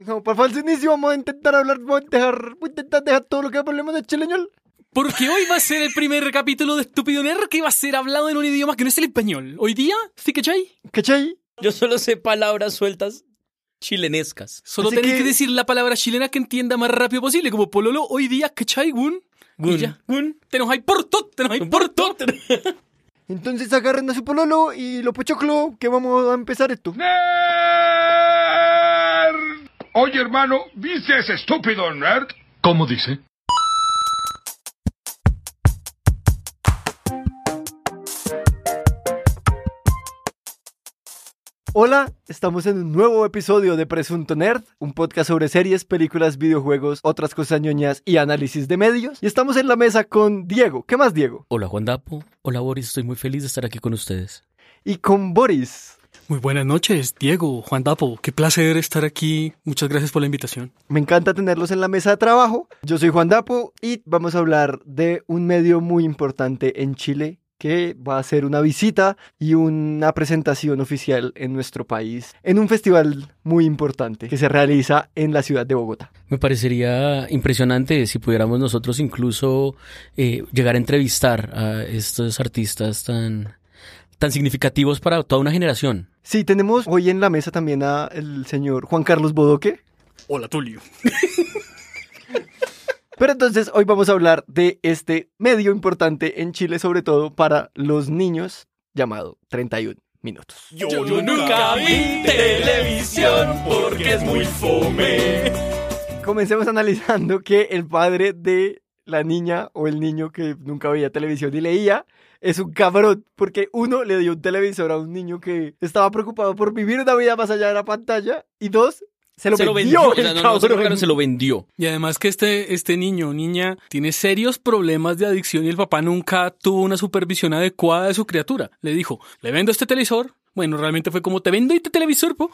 No, para falso inicio vamos a intentar hablar, voy a intentar dejar todo lo que hablemos de chileñol. Porque hoy va a ser el primer capítulo de Estúpido Nerd que va a ser hablado en un idioma que no es el español. Hoy día, ¿sí cachai? ¿Cachai? Yo solo sé palabras sueltas chilenescas. Solo Así tenés que- que decir la palabra chilena que entienda más rápido posible, como pololo, hoy día, ¿cachai? Gun. Gun. Y ya. Gun. Te nos hay por todo, te nos hay por todo. Entonces agarren a su pololo y lo pochoclo, que vamos a empezar esto. ¡Nerd! Oye, hermano, ¿viste ese estúpido nerd? ¿Cómo dice? Hola, estamos en un nuevo episodio de Presunto Nerd, un podcast sobre series, películas, videojuegos, otras cosas ñoñas y análisis de medios. Y estamos en la mesa con Diego. ¿Qué más, Diego? Hola, Juan Dapo. Hola, Boris. Estoy muy feliz de estar aquí con ustedes. Y con Boris. Muy buenas noches, Diego, Juan Dapo. Qué placer estar aquí. Muchas gracias por la invitación. Me encanta tenerlos en la mesa de trabajo. Yo soy Juan Dapo y vamos a hablar de un medio muy importante en Chile que va a hacer una visita y una presentación oficial en nuestro país en un festival muy importante que se realiza en la ciudad de Bogotá. Me parecería impresionante si pudiéramos nosotros incluso llegar a entrevistar a estos artistas tan significativos para toda una generación. Sí, tenemos hoy en la mesa también a el señor Juan Carlos Bodoque. Hola, Tulio. Pero entonces hoy vamos a hablar de este medio importante en Chile, sobre todo para los niños, llamado 31 Minutos. Yo nunca vi televisión porque es muy fome. Comencemos analizando que el padre de la niña o el niño que nunca veía televisión y leía es un cabrón, porque uno le dio un televisor a un niño que estaba preocupado por vivir una vida más allá de la pantalla y dos, se lo vendió O el sea, no se lo cabrón. regalaron, se lo vendió. Y además que este niño o niña tiene serios problemas de adicción y el papá nunca tuvo una supervisión adecuada de su criatura. Le dijo, le vendo este televisor. Bueno, realmente fue como, te vendo este televisor, po.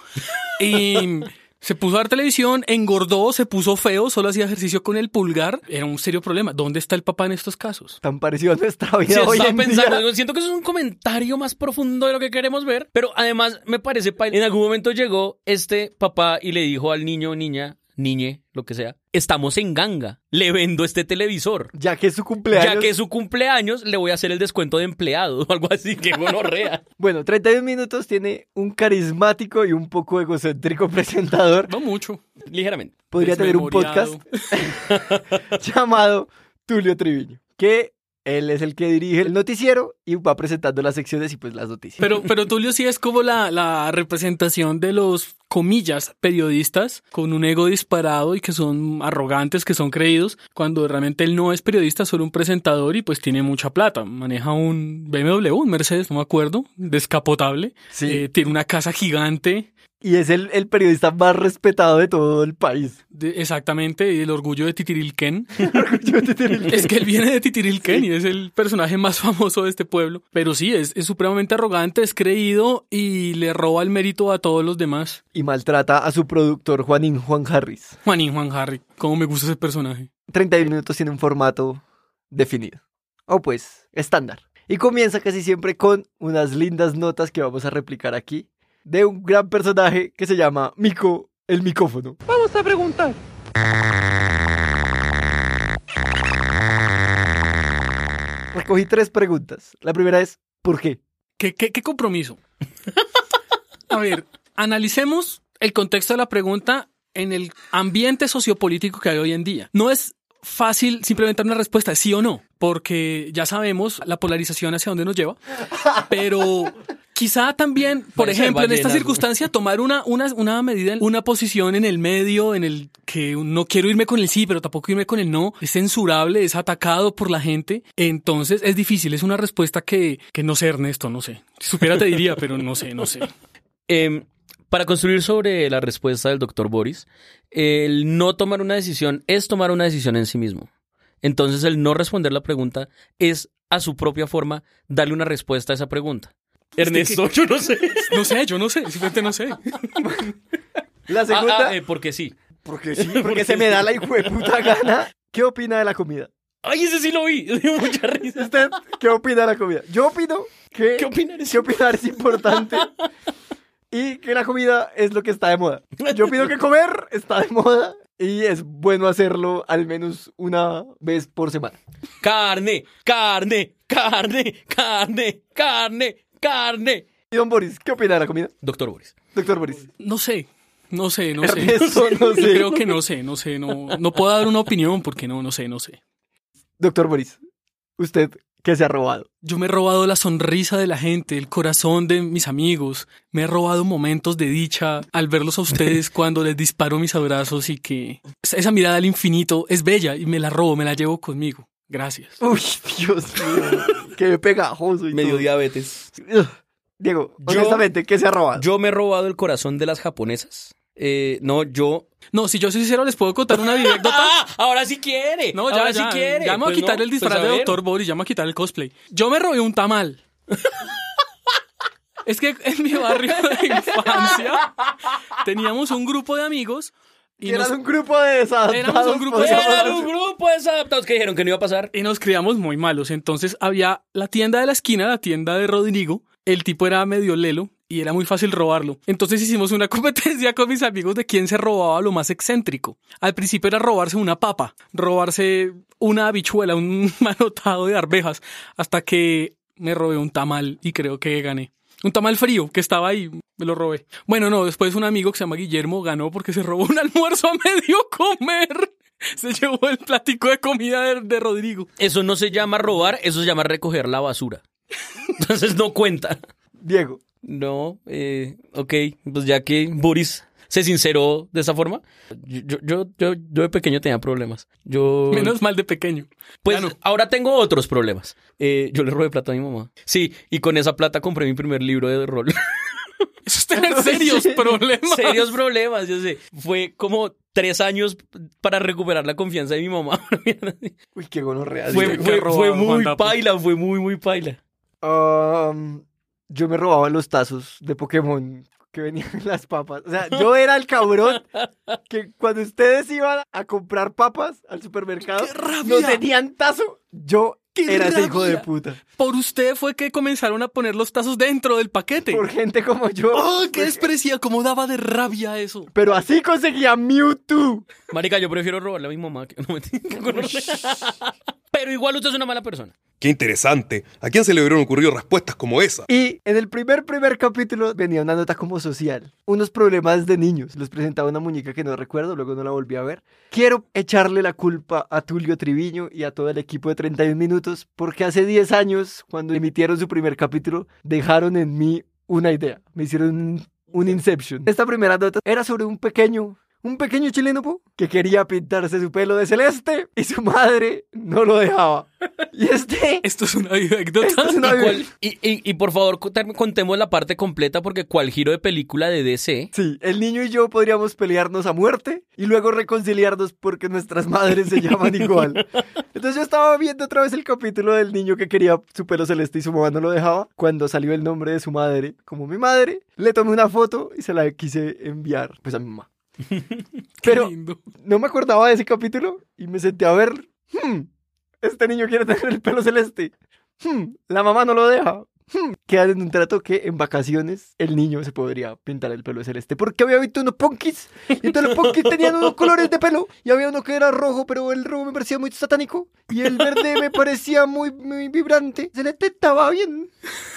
Y se puso a ver televisión, engordó, se puso feo, solo hacía ejercicio con el pulgar. Era un serio problema. ¿Dónde está el papá en estos casos? Tan parecido a nuestra Sí, vida hoy estaba en pensando, día. siento que eso es un comentario más profundo de lo que queremos ver, pero además me parece, en algún momento llegó este papá y le dijo al niño, niña, niñe, lo que sea, estamos en ganga, le vendo este televisor. Ya que es su cumpleaños. Ya que es su cumpleaños, le voy a hacer el descuento de empleado o algo así, que gonorrea. Bueno, 31 Minutos tiene un carismático y un poco egocéntrico presentador. No mucho. Ligeramente. Podría tener un podcast Desmemoriado. llamado Tulio Triviño, que él es el que dirige el noticiero y va presentando las secciones y pues las noticias. Pero Tulio sí es como la representación de los, comillas, periodistas con un ego disparado y que son arrogantes, que son creídos, cuando realmente él no es periodista, solo un presentador y pues tiene mucha plata. Maneja un BMW, un Mercedes, no me acuerdo, descapotable. Sí. Tiene una casa gigante. Y es el periodista más respetado de todo el país. Exactamente, el orgullo de Titirilquén. Es que él viene de Titirilquén y es el personaje más famoso de este pueblo. Pero sí, es supremamente arrogante, es creído y le roba el mérito a todos los demás. Y maltrata a su productor Juan Harris. Juan Harry, cómo me gusta ese personaje. 31 Minutos tiene un formato definido. O pues, estándar. Y comienza casi siempre con unas lindas notas que vamos a replicar aquí de un gran personaje que se llama Mico el Micófono. Vamos a preguntar. Recogí 3 preguntas. La primera es, ¿por qué? ¿Qué compromiso? A ver, analicemos el contexto de la pregunta en el ambiente sociopolítico que hay hoy en día. No es fácil simplemente dar una respuesta de sí o no, porque ya sabemos la polarización hacia dónde nos lleva, pero quizá también, por Parece ejemplo, en esta ballenas, circunstancia, tomar una medida, una posición en el medio, en el que no quiero irme con el sí, pero tampoco irme con el no, es censurable, es atacado por la gente, entonces es difícil, es una respuesta que no sé, Ernesto, no sé. Si supiera te diría, pero no sé. Para construir sobre la respuesta del doctor Boris, el no tomar una decisión es tomar una decisión en sí mismo. Entonces, el no responder la pregunta es, a su propia forma, darle una respuesta a esa pregunta. Ernesto, yo no sé. Yo no sé, simplemente no sé. La segunda, Porque sí. porque sí, porque se me da la hijueputa gana. ¿Qué opina de la comida? ¡Ay, ese sí lo vi! Me dio mucha risa. ¿Usted qué opina de la comida? Yo opino que... ¿Qué opinar es ¿Qué opinar es importante? y que la comida es lo que está de moda. Yo opino que comer está de moda y es bueno hacerlo al menos una vez por semana. Carne, carne, carne, carne, carne, carne. Y don Boris, ¿qué opina de la comida? Doctor Boris. Doctor Boris. No sé. Ernesto, no sé. Creo que no sé. No puedo dar una opinión porque no sé. Doctor Boris, ¿usted qué se ha robado? Yo me he robado la sonrisa de la gente, el corazón de mis amigos. Me he robado momentos de dicha al verlos a ustedes cuando les disparo mis abrazos y que esa mirada al infinito es bella y me la robo, me la llevo conmigo. Gracias. Uy, Dios mío, qué pegajoso y Me dio todo. diabetes. Diego, honestamente, ¿qué se ha robado? Yo me he robado el corazón de las japonesas. No, si yo soy sincero, les puedo contar una anécdota. ¡Ah! Ahora sí quiere. No, ahora ya. sí quiere. Ya me voy a Pues quitar no, el disfraz pues a de ver. Doctor Boris, ya me voy a quitar el cosplay. Yo me robé un tamal. Es que en mi barrio de infancia teníamos un grupo de amigos y Eran un grupo de desadaptados. Éramos un grupo de podríamos Era decir. un grupo de desadaptados que dijeron que no iba a pasar. nos criamos muy malos. Entonces había la tienda de la esquina, la tienda de Rodrigo. El tipo era medio lelo y era muy fácil robarlo. Entonces hicimos una competencia con mis amigos de quién se robaba lo más excéntrico. Al principio era robarse una papa, robarse una habichuela, un manotado de arvejas, hasta que me robé un tamal y creo que gané. Un tamal frío que estaba ahí, me lo robé. Bueno, no, después un amigo que se llama Guillermo ganó porque se robó un almuerzo a medio comer. Se llevó el platico de comida de Rodrigo. Eso no se llama robar, eso se llama recoger la basura. Entonces no cuenta. Diego, No, ok, pues ya que Boris se sinceró de esa forma, yo de pequeño tenía problemas. Menos mal de pequeño. Pues Ya no. ahora tengo otros problemas. Yo le robé plata a mi mamá. Sí, y con esa plata compré mi primer libro de rol. Eso es tener serios problemas. Serios problemas, yo sé. Fue como 3 años para recuperar la confianza de mi mamá. uy, qué gonorrea. fue Diego. qué robado, muy Juan Dapo. paila, fue muy paila. Yo me robaba los tazos de Pokémon que venían en las papas. O sea, yo era el cabrón que cuando ustedes iban a comprar papas al supermercado, ¡Qué rabia! no tenían tazo. Yo ¡Qué era ese rabia! hijo de puta. Por usted fue que comenzaron a poner los tazos dentro del paquete. Por gente como yo. ¡Oh, qué Pues, desprecia! ¿Cómo daba de rabia eso? pero así conseguía Mewtwo. Marica, yo prefiero robarle a mi mamá que no me Pero igual usted es una mala persona. ¡Qué interesante! ¿A quién se le hubieran ocurrido respuestas como esa? Y en el primer capítulo venía una nota como social. Unos problemas de niños. Les presentaba una muñeca que no recuerdo, luego no la volví a ver. Quiero echarle la culpa a Tulio Triviño y a todo el equipo de 31 minutos porque hace 10 años, cuando emitieron su primer capítulo, dejaron en mí una idea. Me hicieron un Inception. Esta primera nota era sobre un pequeño chileno que quería pintarse su pelo de celeste y su madre no lo dejaba. Y Esto es una anécdota. Esto es una- Y por favor, contemos la parte completa porque cual giro de película de DC. Sí, el niño y yo podríamos pelearnos a muerte y luego reconciliarnos porque nuestras madres se llaman igual. Entonces yo estaba viendo otra vez el capítulo del niño que quería su pelo celeste y su mamá no lo dejaba. Cuando salió el nombre de su madre como mi madre, le tomé una foto y se la quise enviar pues a mi mamá. Pero Qué lindo. no me acordaba de ese capítulo y me senté a ver. Este niño quiere tener el pelo celeste. La mamá no lo deja. Quedan en un trato que en vacaciones el niño se podría pintar el pelo de celeste. Porque había visto unos punkis. Y entonces los punkis tenían unos colores de pelo. Y había uno que era rojo, pero el rojo me parecía muy satánico. Y el verde me parecía muy vibrante. Celeste estaba bien.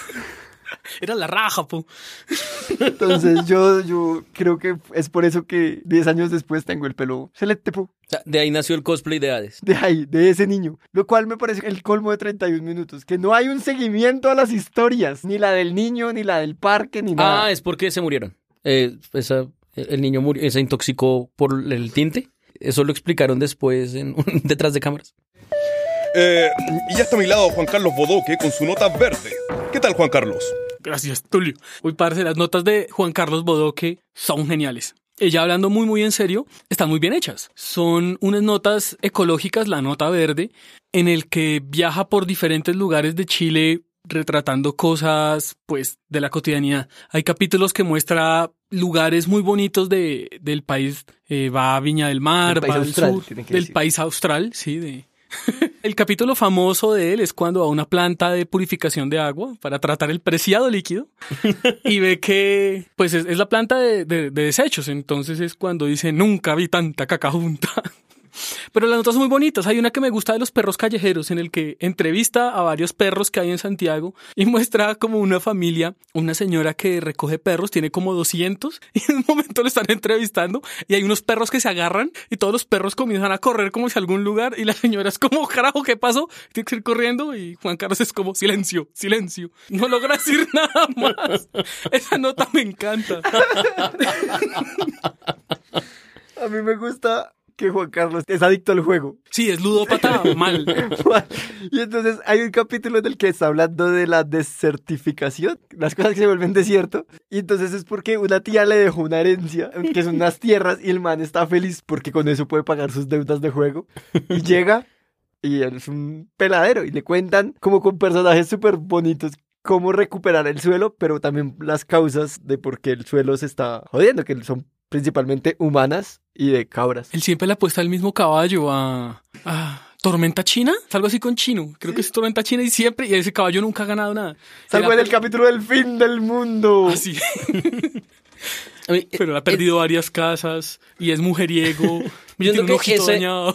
Era la raja, po. Entonces yo creo que es por eso que 10 años después tengo el pelo celeste, po. O sea, de ahí nació el cosplay de Hades. De ahí, de ese niño. Lo cual me parece el colmo de 31 minutos. Que no hay un seguimiento a las historias. Ni la del niño, ni la del parque, ni nada. Ah, es porque se murieron. El niño murió, se intoxicó por el tinte. Eso lo explicaron después detrás de cámaras. Y ya está a mi lado Juan Carlos Bodoque con su nota verde. ¿Qué tal, Juan Carlos? Gracias, Tulio. Uy, parce, las notas de Juan Carlos Bodoque son geniales. Ella hablando muy en serio, están muy bien hechas. Son unas notas ecológicas, la nota verde, en el que viaja por diferentes lugares de Chile retratando cosas, pues, de la cotidianidad. Hay capítulos que muestra lugares muy bonitos del país. Va a Viña del Mar, Del país va al austral, sur, tienen que del decir. país austral, sí, El capítulo famoso de él es cuando va a una planta de purificación de agua para tratar el preciado líquido y ve que pues es la planta de desechos. Entonces es cuando dice, nunca vi tanta caca junta. Pero las notas son muy bonitas. Hay una que me gusta de los perros callejeros, en el que entrevista a varios perros que hay en Santiago y muestra como una familia, una señora que recoge perros, tiene como 200 y en un momento lo están entrevistando y hay unos perros que se agarran y todos los perros comienzan a correr como hacia algún lugar y la señora es como, carajo, ¿qué pasó? Tiene que ir corriendo y Juan Carlos es como, silencio, silencio. No logra decir nada más. Esa nota me encanta. A mí me gusta que Juan Carlos es adicto al juego. Sí, es ludópata mal. Y entonces hay un capítulo en el que está hablando de la desertificación, las cosas que se vuelven desierto. Y entonces es porque una tía le dejó una herencia, que son unas tierras, y el man está feliz porque con eso puede pagar sus deudas de juego. Y llega y él es un peladero y le cuentan como con personajes súper bonitos cómo recuperar el suelo, pero también las causas de por qué el suelo se está jodiendo, que son principalmente humanas y de cabras. Él siempre le apuesta al mismo caballo a Tormenta China, algo así con Chino. Creo que es Tormenta China y ese caballo nunca ha ganado nada. Salvo en el capítulo del fin del mundo. Así. Pero él ha perdido varias casas y es mujeriego. Yo tiene un creo ojito que dañado.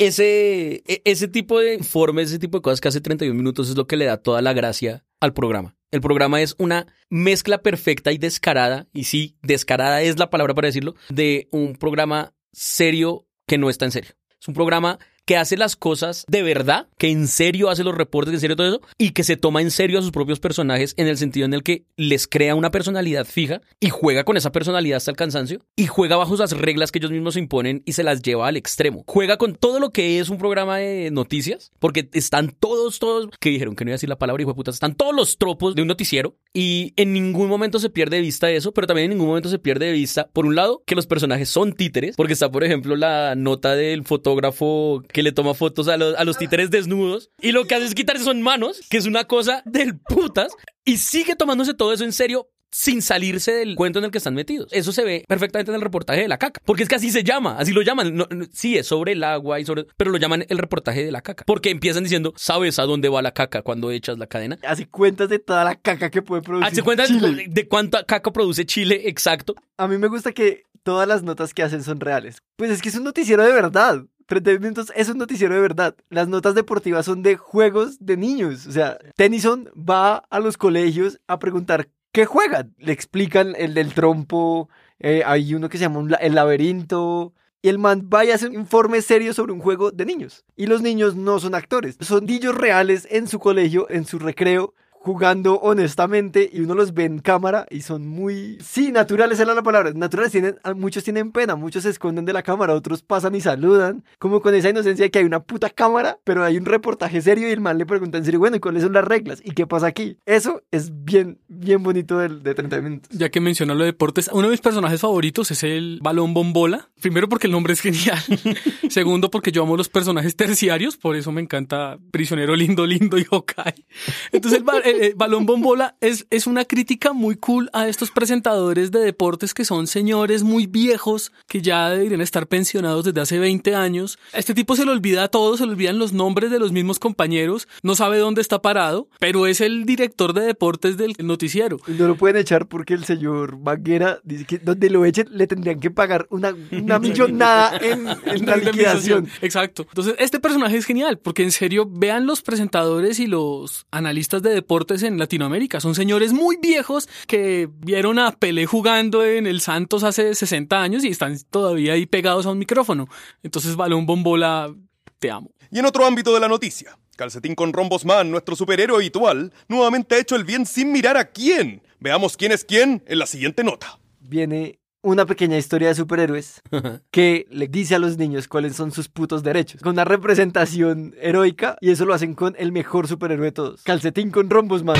ese tipo de informes, ese tipo de cosas que hace 31 minutos es lo que le da toda la gracia al programa. El programa es una mezcla perfecta y descarada, y sí, descarada es la palabra para decirlo, de un programa serio que no está en serio. Es un programa que hace las cosas de verdad, que en serio hace los reportes, en serio todo eso, y que se toma en serio a sus propios personajes en el sentido en el que les crea una personalidad fija y juega con esa personalidad hasta el cansancio y juega bajo las reglas que ellos mismos se imponen y se las lleva al extremo. Juega con todo lo que es un programa de noticias, porque están todos, que dijeron que no iba a decir la palabra, hijo de putas, están todos los tropos de un noticiero y en ningún momento se pierde de vista eso, pero también en ningún momento se pierde de vista, por un lado, que los personajes son títeres, porque está, por ejemplo, la nota del fotógrafo que le toma fotos a los títeres desnudos y lo que hace es quitarse son manos, que es una cosa del putas, y sigue tomándose todo eso en serio sin salirse del cuento en el que están metidos. Eso se ve perfectamente en el reportaje de la caca, porque es que así se llama, así lo llaman. Sí, es sobre el agua pero lo llaman el reportaje de la caca, porque empiezan diciendo, ¿sabes a dónde va la caca cuando echas la cadena? Hace cuentas de toda la caca que puede producir Hace cuentas Chile. de cuánta caca produce Chile, exacto. A mí me gusta que todas las notas que hacen son reales. Pues es que es un noticiero de verdad. 30 minutos es un noticiero de verdad. Las notas deportivas son de juegos de niños. O sea, Tennyson va a los colegios a preguntar qué juegan. Le explican el del trompo, hay uno que se llama el laberinto. Y el man va y hace un informe serio sobre un juego de niños. Y los niños no son actores. Son niños reales en su colegio, en su recreo, jugando honestamente, y uno los ve en cámara y son muy... Sí, naturales era la palabra. Naturales muchos tienen pena, muchos se esconden de la cámara, otros pasan y saludan, como con esa inocencia de que hay una puta cámara, pero hay un reportaje serio y el man le pregunta en serio, bueno, ¿y cuáles son las reglas? ¿Y qué pasa aquí? Eso es bien, bien bonito de 30 minutos. Ya que mencionas lo de deportes, uno de mis personajes favoritos es el Balón Bombola. Primero porque el nombre es genial. Segundo porque yo amo los personajes terciarios, por eso me encanta Prisionero Lindo Lindo y Hawkeye. Entonces el Balón Bombola es una crítica muy cool a estos presentadores de deportes que son señores muy viejos, que ya deberían estar pensionados desde hace 20 años. A este tipo se le olvida a todos, se le olvidan los nombres de los mismos compañeros, no sabe dónde está parado, pero es el director de deportes del noticiero. Y no lo pueden echar porque el señor Banguera dice que donde lo echen le tendrían que pagar una millonada en la liquidación. Exacto. Entonces este personaje es genial porque en serio vean los presentadores y los analistas de deportes en Latinoamérica. Son señores muy viejos que vieron a Pelé jugando en el Santos hace 60 años y están todavía ahí pegados a un micrófono. Entonces, Balón Bombola, te amo. Y en otro ámbito de la noticia, Calcetín con Rombos Man, nuestro superhéroe habitual, nuevamente ha hecho el bien sin mirar a quién. Veamos quién es quién en la siguiente nota. Viene una pequeña historia de superhéroes que le dice a los niños cuáles son sus putos derechos. Con una representación heroica, y eso lo hacen con el mejor superhéroe de todos. Calcetín con Rombos Man.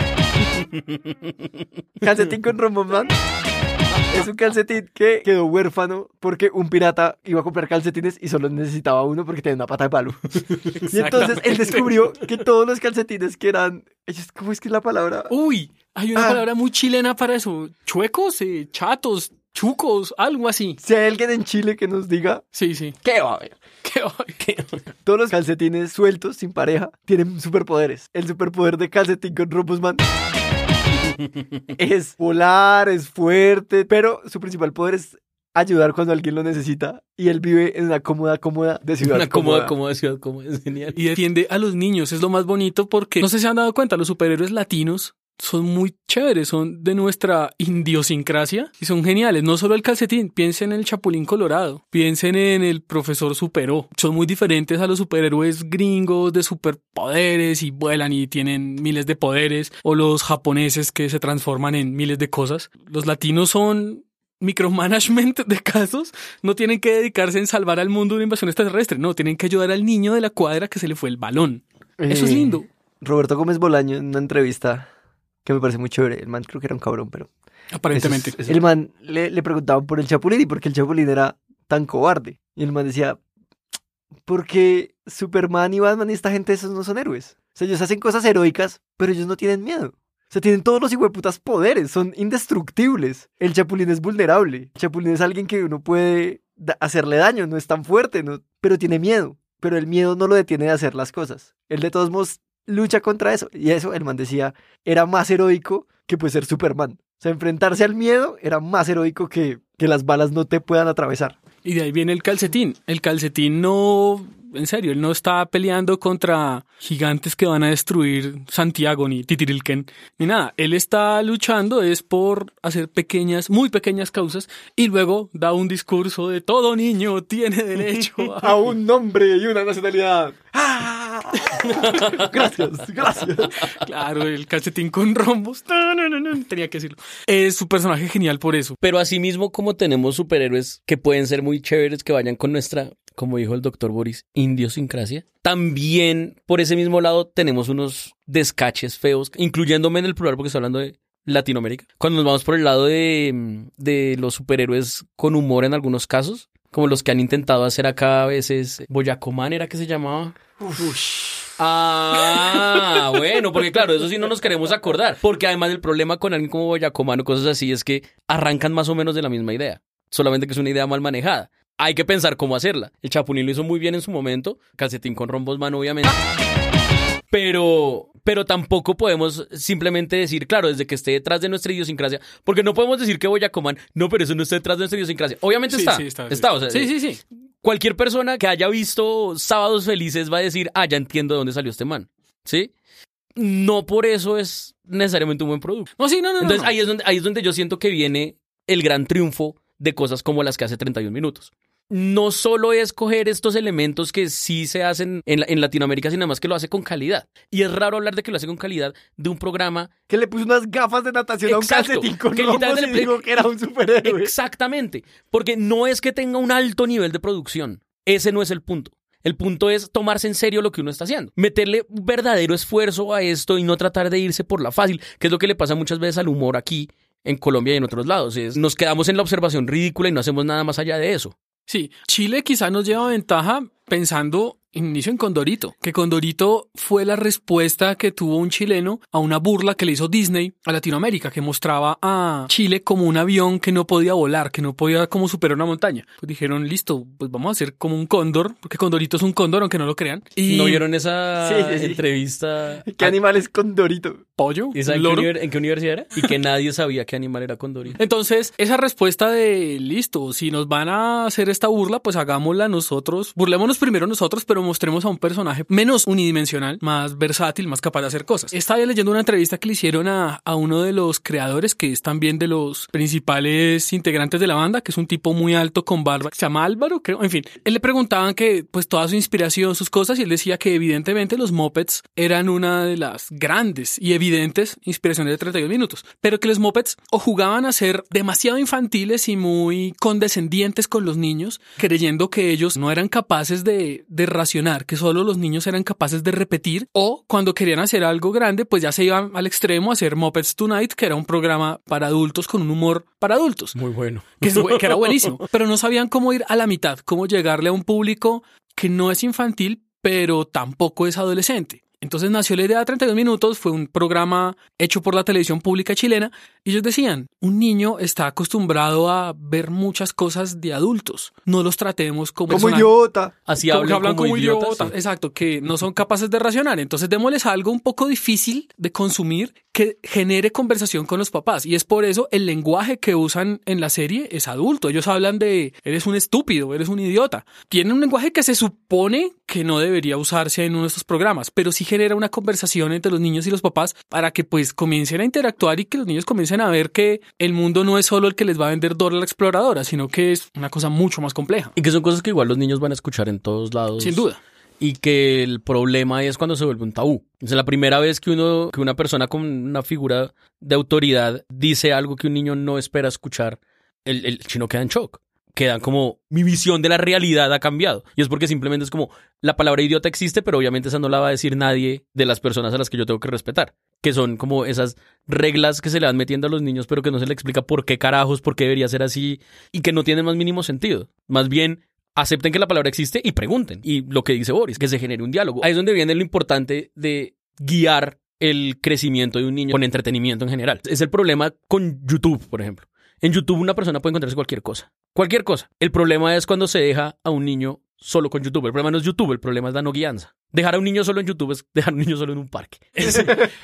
Calcetín con Rombos Man es un calcetín que quedó huérfano porque un pirata iba a comprar calcetines y solo necesitaba uno porque tenía una pata de palo. Y entonces él descubrió que todos los calcetines que eran... ¿Cómo es que es la palabra? Uy, hay una palabra muy chilena para eso. Chuecos, chatos, chucos, algo así. Si hay alguien en Chile que nos diga Sí, sí. qué va a haber. Todos los calcetines sueltos, sin pareja, tienen superpoderes. El superpoder de calcetín con Rombosman es volar, es fuerte, pero su principal poder es ayudar cuando alguien lo necesita. Y él vive en una cómoda de ciudad. Una cómoda ciudad cómoda, es genial. Y defiende a los niños, es lo más bonito porque, no sé si se han dado cuenta, los superhéroes latinos son muy chéveres, son de nuestra idiosincrasia y son geniales. No solo el calcetín, piensen en el Chapulín Colorado, piensen en el Profesor Superó. Son muy diferentes a los superhéroes gringos de superpoderes y vuelan y tienen miles de poderes, o los japoneses que se transforman en miles de cosas. Los latinos son micromanagement de casos, no tienen que dedicarse en salvar al mundo de una invasión extraterrestre, no, tienen que ayudar al niño de la cuadra que se le fue el balón. Eso es lindo. Roberto Gómez Bolaño, en una entrevista que me parece muy chévere, el man creo que era un cabrón, pero Aparentemente. el man le preguntaban por el Chapulín y por qué el Chapulín era tan cobarde. Y el man decía, porque Superman y Batman y esta gente, esos no son héroes. O sea, ellos hacen cosas heroicas, pero ellos no tienen miedo. O sea, tienen todos los hijueputas poderes, son indestructibles. El Chapulín es vulnerable. El Chapulín es alguien que uno puede hacerle daño, no es tan fuerte, ¿no? Pero tiene miedo. Pero el miedo no lo detiene de hacer las cosas. Él de todos modos lucha contra eso. Y eso, el man decía, era más heroico que pues ser Superman. O sea, enfrentarse al miedo era más heroico que las balas no te puedan atravesar. Y de ahí viene el calcetín. El calcetín no, en serio, él no está peleando contra gigantes que van a destruir Santiago, ni Titirilquén, ni nada. Él está luchando es por hacer pequeñas, muy pequeñas causas, y luego da un discurso de todo niño tiene derecho A un nombre y una nacionalidad. Gracias. Claro, el calcetín con rombos. No, tenía que decirlo. Es su personaje genial por eso. Pero asimismo, como tenemos superhéroes que pueden ser muy chéveres, que vayan con nuestra, como dijo el doctor Boris, idiosincrasia, también por ese mismo lado tenemos unos descaches feos, incluyéndome en el plural porque estoy hablando de Latinoamérica. Cuando nos vamos por el lado de los superhéroes con humor en algunos casos, como los que han intentado hacer acá a veces, Boyacomán era que se llamaba. Ah, bueno, porque claro, eso sí no nos queremos acordar, porque además el problema con alguien como Boyacomán o cosas así es que arrancan más o menos de la misma idea, solamente que es una idea mal manejada. Hay que pensar cómo hacerla. El Chapulín lo hizo muy bien en su momento, calcetín con Rombosman obviamente, pero tampoco podemos simplemente decir, claro, desde que esté detrás de nuestra idiosincrasia, porque no podemos decir que Boyacomán, no, pero eso no está detrás de nuestra idiosincrasia. Obviamente Sí, está, sí, está. o sea, Sí. cualquier persona que haya visto Sábados Felices va a decir, ya entiendo de dónde salió este man, ¿sí? No por eso es necesariamente un buen producto. No. Entonces no. ahí es donde yo siento que viene el gran triunfo de cosas como las que hace 31 minutos. No solo es coger estos elementos que sí se hacen en Latinoamérica, sino más que lo hace con calidad. Y es raro hablar de que lo hace con calidad de un programa. Que le puso unas gafas de natación Exacto, a un calcetín con que rombos literalmente y dijo que era un superhéroe. Exactamente. Porque no es que tenga un alto nivel de producción. Ese no es el punto. El punto es tomarse en serio lo que uno está haciendo. Meterle un verdadero esfuerzo a esto y no tratar de irse por la fácil, que es lo que le pasa muchas veces al humor aquí en Colombia y en otros lados. Nos quedamos en la observación ridícula y no hacemos nada más allá de eso. Sí, Chile quizá nos lleva ventaja pensando inicio en Condorito, que Condorito fue la respuesta que tuvo un chileno a una burla que le hizo Disney a Latinoamérica, que mostraba a Chile como un avión que no podía volar, que no podía como superar una montaña. Pues dijeron, listo, pues vamos a hacer como un cóndor, porque Condorito es un cóndor, aunque no lo crean. Y ¿no vieron esa Sí. entrevista? ¿Qué animal es Condorito? pollo, ¿Y saben un loro. en qué universidad era? Y que nadie sabía qué animal era Condorito. Entonces, esa respuesta de, listo, si nos van a hacer esta burla, pues hagámosla nosotros, burlémonos primero nosotros, pero mostremos a un personaje menos unidimensional, más versátil, más capaz de hacer cosas. Estaba leyendo una entrevista que le hicieron a uno de los creadores, que es también de los principales integrantes de la banda, que es un tipo muy alto con barba, se llama Álvaro, creo, en fin. Él le preguntaban que, pues, toda su inspiración, sus cosas, y él decía que evidentemente los Muppets eran una de las grandes y evidentes inspiraciones de 32 minutos, pero que los Muppets o jugaban a ser demasiado infantiles y muy condescendientes con los niños, creyendo que ellos no eran capaces de racionar, que solo los niños eran capaces de repetir, o cuando querían hacer algo grande, pues ya se iban al extremo a hacer Muppets Tonight, que era un programa para adultos con un humor para adultos. Muy bueno. Que era buenísimo, pero no sabían cómo ir a la mitad, cómo llegarle a un público que no es infantil, pero tampoco es adolescente. Entonces nació la idea de 32 minutos, fue un programa hecho por la televisión pública chilena y ellos decían, un niño está acostumbrado a ver muchas cosas de adultos, no los tratemos como idiota. Así como que hablan como idiotas. idiotas. Sí. Exacto, que no son capaces de racionar. Entonces démosles algo un poco difícil de consumir que genere conversación con los papás. Y es por eso el lenguaje que usan en la serie es adulto. Ellos hablan de eres un estúpido, eres un idiota. Tienen un lenguaje que se supone que no debería usarse en uno de estos programas, pero sí genera una conversación entre los niños y los papás para que pues comiencen a interactuar y que los niños comiencen a ver que el mundo no es solo el que les va a vender Dora la Exploradora, sino que es una cosa mucho más compleja. Y que son cosas que igual los niños van a escuchar en todos lados. Sin duda. Y que el problema es cuando se vuelve un tabú. O sea, la primera vez que una persona con una figura de autoridad dice algo que un niño no espera escuchar, el chino queda en shock. Queda como, mi visión de la realidad ha cambiado. Y es porque simplemente es como, la palabra idiota existe, pero obviamente esa no la va a decir nadie de las personas a las que yo tengo que respetar. Que son como esas reglas que se le van metiendo a los niños, pero que no se le explica por qué carajos, por qué debería ser así, y que no tienen más mínimo sentido. Más bien, acepten que la palabra existe y pregunten. Y lo que dice Boris, que se genere un diálogo. Ahí es donde viene lo importante de guiar el crecimiento de un niño con entretenimiento en general. Es el problema con YouTube, por ejemplo. En YouTube una persona puede encontrarse cualquier cosa. Cualquier cosa. El problema es cuando se deja a un niño solo con YouTube. El problema no es YouTube, el problema es la no guianza. Dejar a un niño solo en YouTube es dejar a un niño solo en un parque. Eso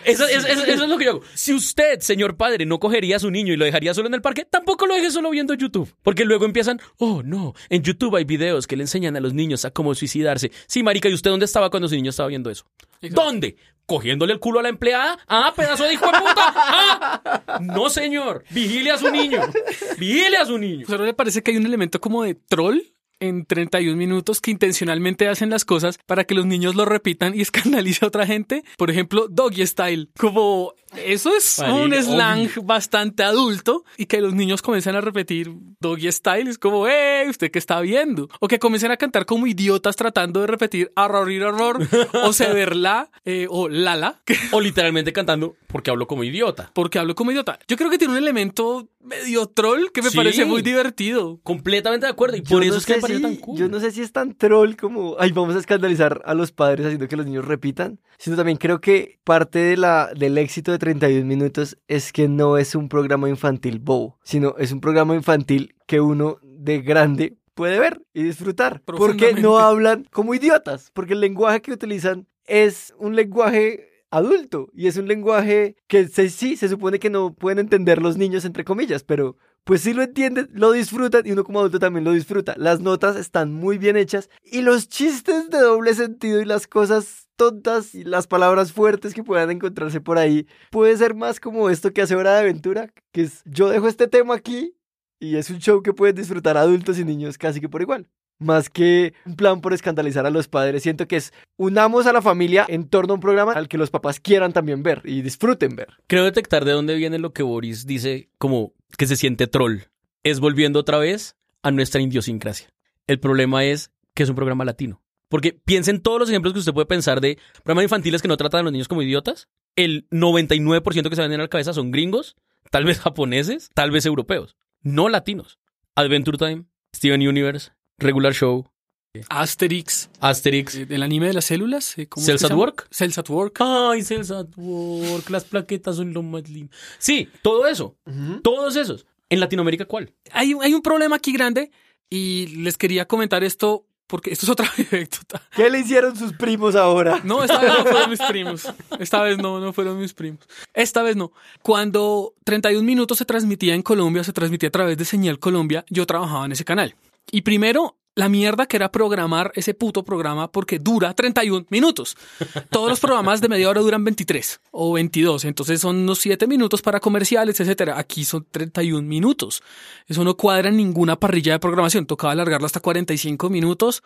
es lo que yo hago. Si usted, señor padre, no cogería a su niño y lo dejaría solo en el parque, tampoco lo deje solo viendo YouTube. Porque luego empiezan, oh no, en YouTube hay videos que le enseñan a los niños a cómo suicidarse. Sí, marica, ¿y usted dónde estaba cuando su niño estaba viendo eso? Exacto. ¿Dónde? ¿Cogiéndole el culo a la empleada? ¡Ah, pedazo de hijo de puta! ¡Ah! No, señor. Vigile a su niño. Vigile a su niño. ¿Pero le parece que hay un elemento como de troll en 31 minutos que intencionalmente hacen las cosas para que los niños lo repitan y escandalice a otra gente? Por ejemplo, Doggy Style. Como eso es un slang bastante adulto y que los niños comiencen a repetir Doggy Style. Es como, ¿usted qué está viendo? O que comiencen a cantar como idiotas tratando de repetir arror, o Severla, o Lala. O literalmente cantando porque hablo como idiota. Porque hablo como idiota. Yo creo que tiene un elemento medio troll que me parece muy divertido. Completamente de acuerdo. Y por eso es que me parece tan cool. Yo no sé si es tan troll como, vamos a escandalizar a los padres haciendo que los niños repitan, sino también creo que parte del éxito de 31 minutos es que no es un programa infantil bobo, sino es un programa infantil que uno de grande puede ver y disfrutar. Porque no hablan como idiotas, porque el lenguaje que utilizan es un lenguaje adulto y es un lenguaje que se supone que no pueden entender los niños, entre comillas, pero pues sí lo entienden, lo disfrutan y uno como adulto también lo disfruta. Las notas están muy bien hechas y los chistes de doble sentido y las cosas tontas y las palabras fuertes que puedan encontrarse por ahí puede ser más como esto que hace Hora de Aventura, que es yo dejo este tema aquí y es un show que pueden disfrutar adultos y niños casi que por igual. Más que un plan por escandalizar a los padres, siento que es unamos a la familia en torno a un programa al que los papás quieran también ver y disfruten ver. Creo detectar de dónde viene lo que Boris dice como que se siente troll. Es volviendo otra vez a nuestra idiosincrasia. El problema es que es un programa latino. Porque piensen todos los ejemplos que usted puede pensar de programas infantiles que no tratan a los niños como idiotas. El 99% que se vienen a la cabeza son gringos, tal vez japoneses, tal vez europeos, no latinos. Adventure Time, Steven Universe, Regular Show, Asterix. El anime de las células. Cells at Work. Cells at Work. Ay, Cells at Work. Las plaquetas son lo más lindo. Sí, todo eso. Todos esos. ¿En Latinoamérica cuál? Hay un problema aquí grande y les quería comentar esto porque esto es otra anécdota. ¿Qué le hicieron sus primos ahora? No, esta vez no fueron mis primos. Esta vez no fueron mis primos. Esta vez no. Cuando 31 minutos se transmitía en Colombia, se transmitía a través de Señal Colombia, yo trabajaba en ese canal. Y primero, la mierda que era programar ese puto programa porque dura 31 minutos. Todos los programas de media hora duran 23 o 22. Entonces son unos 7 minutos para comerciales, etcétera. Aquí son 31 minutos. Eso no cuadra en ninguna parrilla de programación. Tocaba alargarlo hasta 45 minutos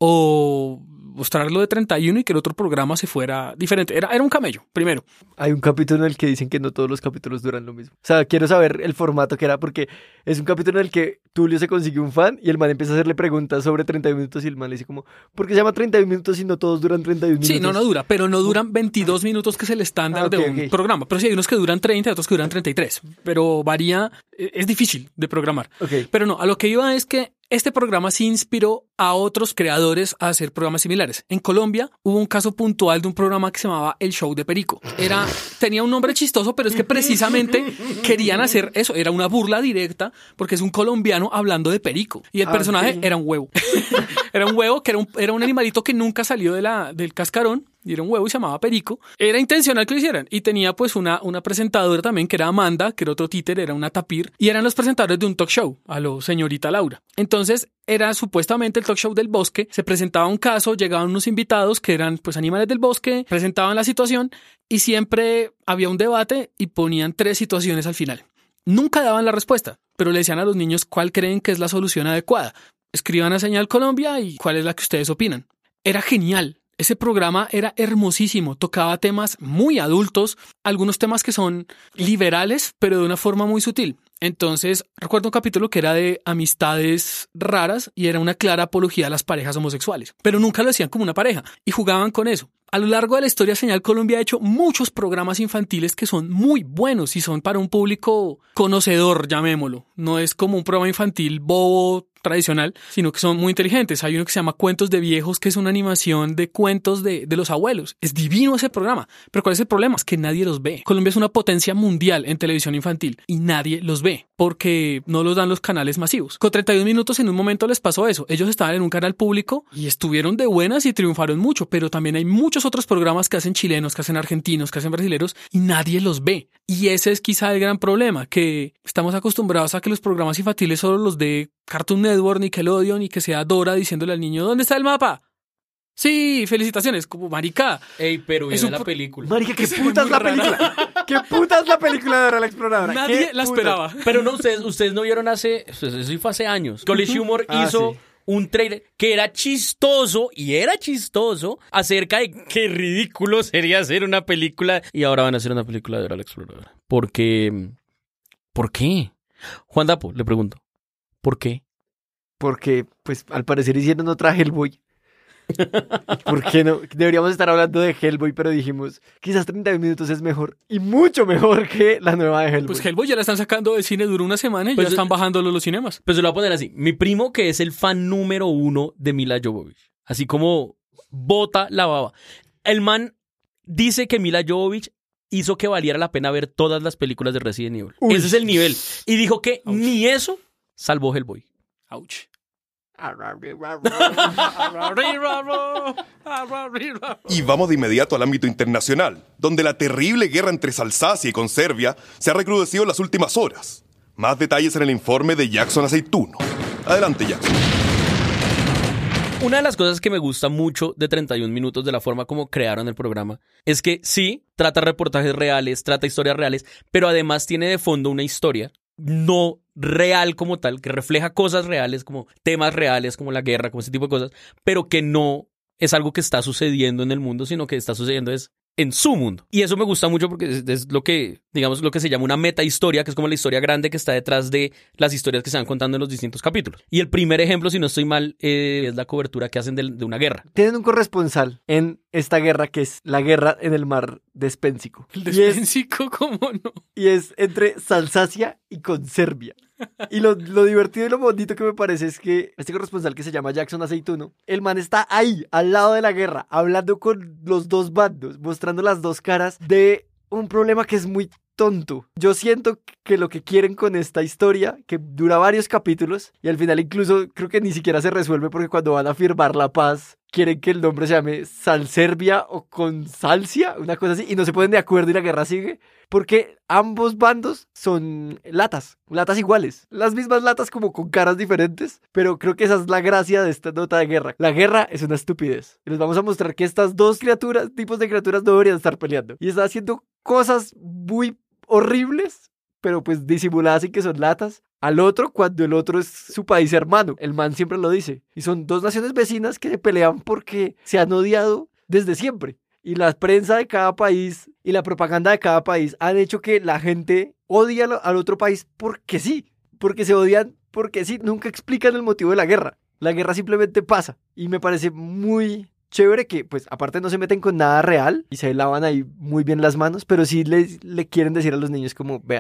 o mostrarlo de 31 y que el otro programa se fuera diferente. Era un camello, primero. Hay un capítulo en el que dicen que no todos los capítulos duran lo mismo. O sea, quiero saber el formato que era porque es un capítulo en el que Tulio se consigue un fan y el man empieza a hacerle preguntas sobre 31 minutos y el man le dice como, ¿por qué se llama 31 minutos y no todos duran 31 minutos? Sí, no dura, pero no duran 22 minutos que es el estándar de un programa. Pero sí hay unos que duran 30 y otros que duran 33. Pero varía, es difícil de programar. Pero no, a lo que iba es que Este programa sí inspiró a otros creadores a hacer programas similares. En Colombia hubo un caso puntual de un programa que se llamaba El Show de Perico. Tenía un nombre chistoso, pero es que precisamente querían hacer eso. Era una burla directa porque es un colombiano hablando de perico. Y el personaje era un huevo. Era un huevo que era un animalito que nunca salió del cascarón. Y era un huevo y se llamaba Perico. Era intencional que lo hicieran. Y tenía pues una presentadora también que era Amanda, que era otro títer, era una tapir. Y eran los presentadores de un talk show, a lo señorita Laura. Entonces era supuestamente el talk show del bosque. Se presentaba un caso, llegaban unos invitados que eran pues animales del bosque, presentaban la situación y siempre había un debate y ponían 3 situaciones al final. Nunca daban la respuesta, pero le decían a los niños cuál creen que es la solución adecuada. Escriban a Señal Colombia y cuál es la que ustedes opinan. Era genial. Ese programa era hermosísimo, tocaba temas muy adultos, algunos temas que son liberales, pero de una forma muy sutil. Entonces, recuerdo un capítulo que era de amistades raras y era una clara apología a las parejas homosexuales, pero nunca lo hacían como una pareja y jugaban con eso. A lo largo de la historia, Señal Colombia ha hecho muchos programas infantiles que son muy buenos y son para un público conocedor, llamémoslo. No es como un programa infantil bobo tradicional, sino que son muy inteligentes. Hay uno que se llama Cuentos de Viejos, que es una animación de cuentos de los abuelos. Es divino ese programa. Pero ¿cuál es el problema? Es que nadie los ve. Colombia es una potencia mundial en televisión infantil y nadie los ve porque no los dan los canales masivos. Con 31 minutos en un momento les pasó eso. Ellos estaban en un canal público y estuvieron de buenas y triunfaron mucho, pero también hay muchos otros programas que hacen chilenos, que hacen argentinos, que hacen brasileros y nadie los ve. Y ese es quizá el gran problema, que estamos acostumbrados a que los programas infantiles solo los de Cartoon Network, Nickelodeon y que sea Dora diciéndole al niño ¿dónde está el mapa? Sí, felicitaciones, como marica. Ey, pero es la película. Marica, ¿qué puta es la película? ¿Qué puta es la película de Dora la Exploradora? Nadie la esperaba. Pero no, ustedes no vieron eso fue hace años. College Humor hizo un trailer que era chistoso acerca de qué ridículo sería hacer una película y ahora van a hacer una película de Dora la Exploradora. ¿Por qué? Juan Dapo, le pregunto, ¿por qué? Porque, pues, al parecer hicieron otra Hellboy. ¿Por qué no? Deberíamos estar hablando de Hellboy, pero dijimos, quizás 31 minutos es mejor y mucho mejor que la nueva de Hellboy. Pues Hellboy ya la están sacando del cine, duró una semana y ya están bajándolo los cinemas. Pues se lo voy a poner así. Mi primo, que es el fan número 1 de Mila Jovovich, así como bota la baba. El man dice que Mila Jovovich hizo que valiera la pena ver todas las películas de Resident Evil. Uy. Ese es el nivel. Y dijo que ni eso salvó Hellboy. Ouch. Y vamos de inmediato al ámbito internacional, donde la terrible guerra entre Alsacia y con Serbia se ha recrudecido en las últimas horas. Más detalles en el informe de Jackson Aceituno. Adelante, Jackson. Una de las cosas que me gusta mucho de 31 minutos, de la forma como crearon el programa, es que sí, trata reportajes reales, trata historias reales, pero además tiene de fondo una historia no real como tal, que refleja cosas reales, como temas reales, como la guerra, como ese tipo de cosas, pero que no es algo que está sucediendo en el mundo, sino que está sucediendo en su mundo. Y eso me gusta mucho porque es lo que, digamos, lo que se llama una meta historia, que es como la historia grande que está detrás de las historias que se van contando en los distintos capítulos. Y el primer ejemplo, si no estoy mal, es la cobertura que hacen de una guerra. Tienen un corresponsal en esta guerra, que es la guerra en el mar Despénsico. ¿El Despénsico? ¿Cómo no? Y es entre Alsacia y con Serbia. Y lo divertido y lo bonito que me parece es que este corresponsal, que se llama Jackson Aceituno, el man está ahí, al lado de la guerra, hablando con los dos bandos, mostrando las dos caras de un problema que es muy tonto. Yo siento que lo que quieren con esta historia, que dura varios capítulos, y al final incluso creo que ni siquiera se resuelve, porque cuando van a firmar la paz, quieren que el nombre se llame Salserbia o Consalcia, una cosa así, y no se ponen de acuerdo y la guerra sigue, porque ambos bandos son latas iguales, las mismas latas como con caras diferentes, pero creo que esa es la gracia de esta nota de guerra. La guerra es una estupidez, y les vamos a mostrar que estas dos tipos de criaturas no deberían estar peleando, y están haciendo cosas muy horribles, pero pues disimuladas y que son latas, al otro cuando el otro es su país hermano. El man siempre lo dice. Y son dos naciones vecinas que se pelean porque se han odiado desde siempre. Y la prensa de cada país y la propaganda de cada país han hecho que la gente odie al otro país porque sí. Porque se odian porque sí. Nunca explican el motivo de la guerra. La guerra simplemente pasa. Y me parece muy chévere que, pues, aparte no se meten con nada real y se lavan ahí muy bien las manos, pero sí le quieren decir a los niños como, vean,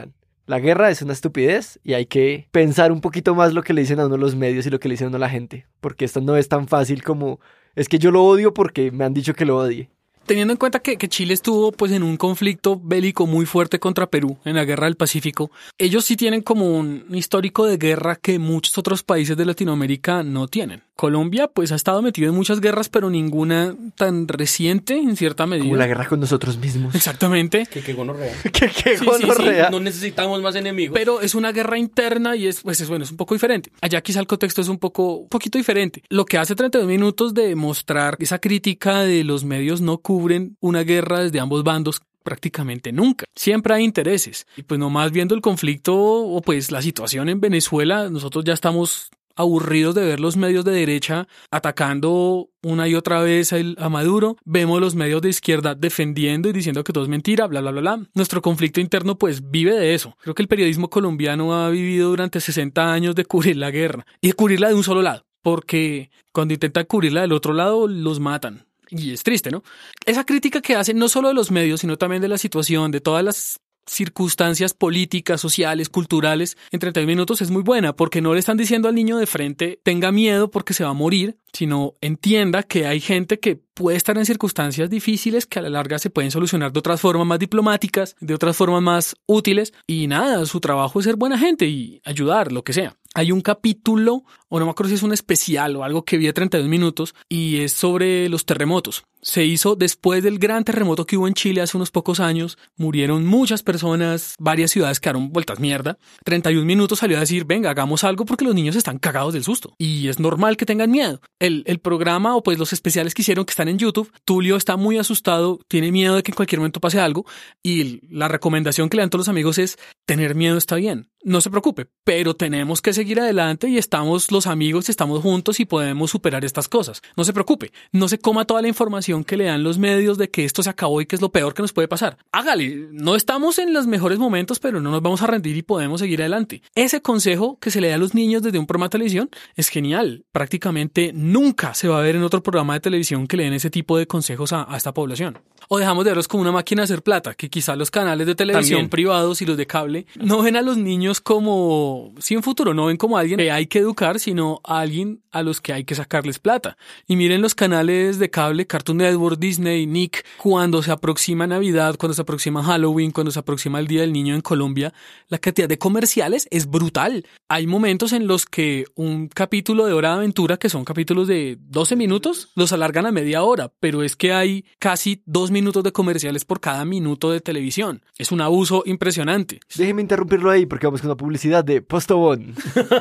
La guerra es una estupidez y hay que pensar un poquito más lo que le dicen a uno los medios y lo que le dicen a uno la gente. Porque esto no es tan fácil como, es que yo lo odio porque me han dicho que lo odie. Teniendo en cuenta que Chile estuvo pues en un conflicto bélico muy fuerte contra Perú en la Guerra del Pacífico, ellos sí tienen como un histórico de guerra que muchos otros países de Latinoamérica no tienen. Colombia pues ha estado metido en muchas guerras, pero ninguna tan reciente en cierta medida. Como la guerra con nosotros mismos. Exactamente. Que gonorrea. ¿Qué Sí, gonorrea? No necesitamos más enemigos. Pero es una guerra interna y es un poco diferente. Allá quizá el contexto es un poquito diferente. Lo que hace 32 minutos de mostrar esa crítica de los medios no cubren una guerra desde ambos bandos prácticamente nunca. Siempre hay intereses. Y pues nomás viendo el conflicto o pues la situación en Venezuela, nosotros ya estamos aburridos de ver los medios de derecha atacando una y otra vez a Maduro. Vemos los medios de izquierda defendiendo y diciendo que todo es mentira, bla, bla, bla, bla. Nuestro conflicto interno pues vive de eso. Creo que el periodismo colombiano ha vivido durante 60 años de cubrir la guerra y de cubrirla de un solo lado, porque cuando intentan cubrirla del otro lado los matan. Y es triste, ¿no? Esa crítica que hacen no solo de los medios, sino también de la situación, de todas las circunstancias políticas, sociales, culturales, en 30 minutos es muy buena, porque no le están diciendo al niño de frente tenga miedo porque se va a morir, sino entienda que hay gente que puede estar en circunstancias difíciles que a la larga se pueden solucionar de otras formas más diplomáticas, de otras formas más útiles, y nada, su trabajo es ser buena gente y ayudar, lo que sea. Hay un capítulo, o no me acuerdo si es un especial o algo que vi de 32 minutos, y es sobre los terremotos. Se hizo después del gran terremoto que hubo en Chile hace unos pocos años. Murieron muchas personas, varias ciudades quedaron vueltas mierda. 31 minutos salió a decir, venga, hagamos algo porque los niños están cagados del susto. Y es normal que tengan miedo. El programa o pues los especiales que hicieron que están en YouTube, Tulio está muy asustado, tiene miedo de que en cualquier momento pase algo. Y la recomendación que le dan todos los amigos es, tener miedo está bien. No se preocupe, pero tenemos que seguir adelante y estamos los amigos, estamos juntos y podemos superar estas cosas. No se preocupe, no se coma toda la información que le dan los medios de que esto se acabó y que es lo peor que nos puede pasar. Hágale, no estamos en los mejores momentos, pero no nos vamos a rendir y podemos seguir adelante. Ese consejo que se le da a los niños desde un programa de televisión es genial. Prácticamente nunca se va a ver en otro programa de televisión que le den ese tipo de consejos a esta población. O dejamos de verlos como una máquina de hacer plata, que quizá los canales de televisión También privados y los de cable no ven a los niños como, sí, en futuro, no ven como a alguien que hay que educar, sino a alguien a los que hay que sacarles plata. Y miren los canales de cable, Cartoon Network, Disney, Nick, cuando se aproxima Navidad, cuando se aproxima Halloween, cuando se aproxima el Día del Niño en Colombia, la cantidad de comerciales es brutal. Hay momentos en los que un capítulo de Hora de Aventura, que son capítulos de 12 minutos, los alargan a media hora, pero es que hay casi 2 minutos de comerciales por cada minuto de televisión. Es un abuso impresionante. Déjeme interrumpirlo ahí porque vamos con una publicidad de Postobón.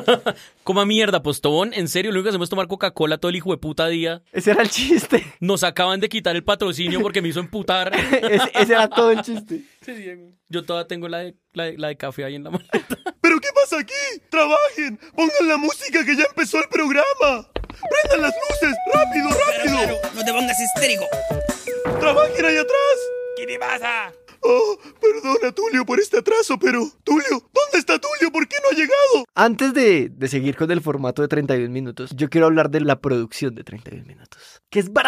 Coma mierda, Postobón. En serio, lo único que hacemos es tomar Coca-Cola todo el hijo de puta día. Ese era el chiste. Nos acaban de quitar el patrocinio porque me hizo emputar. Ese era todo el chiste. Yo todavía tengo la de café ahí en la mano. ¿Pero qué pasa aquí? ¡Trabajen! ¡Pongan la música que ya empezó el programa! ¡Prendan las luces! ¡Rápido, rápido! No te pongas histérico. ¡Trabajen ahí atrás! ¿Qué te pasa? Oh, perdona, Tulio, por este atraso, pero... Tulio, ¿dónde está Tulio? ¿Por qué no ha llegado? Antes de seguir con el formato de 31 minutos, yo quiero hablar de la producción de 31 minutos. ¡Que es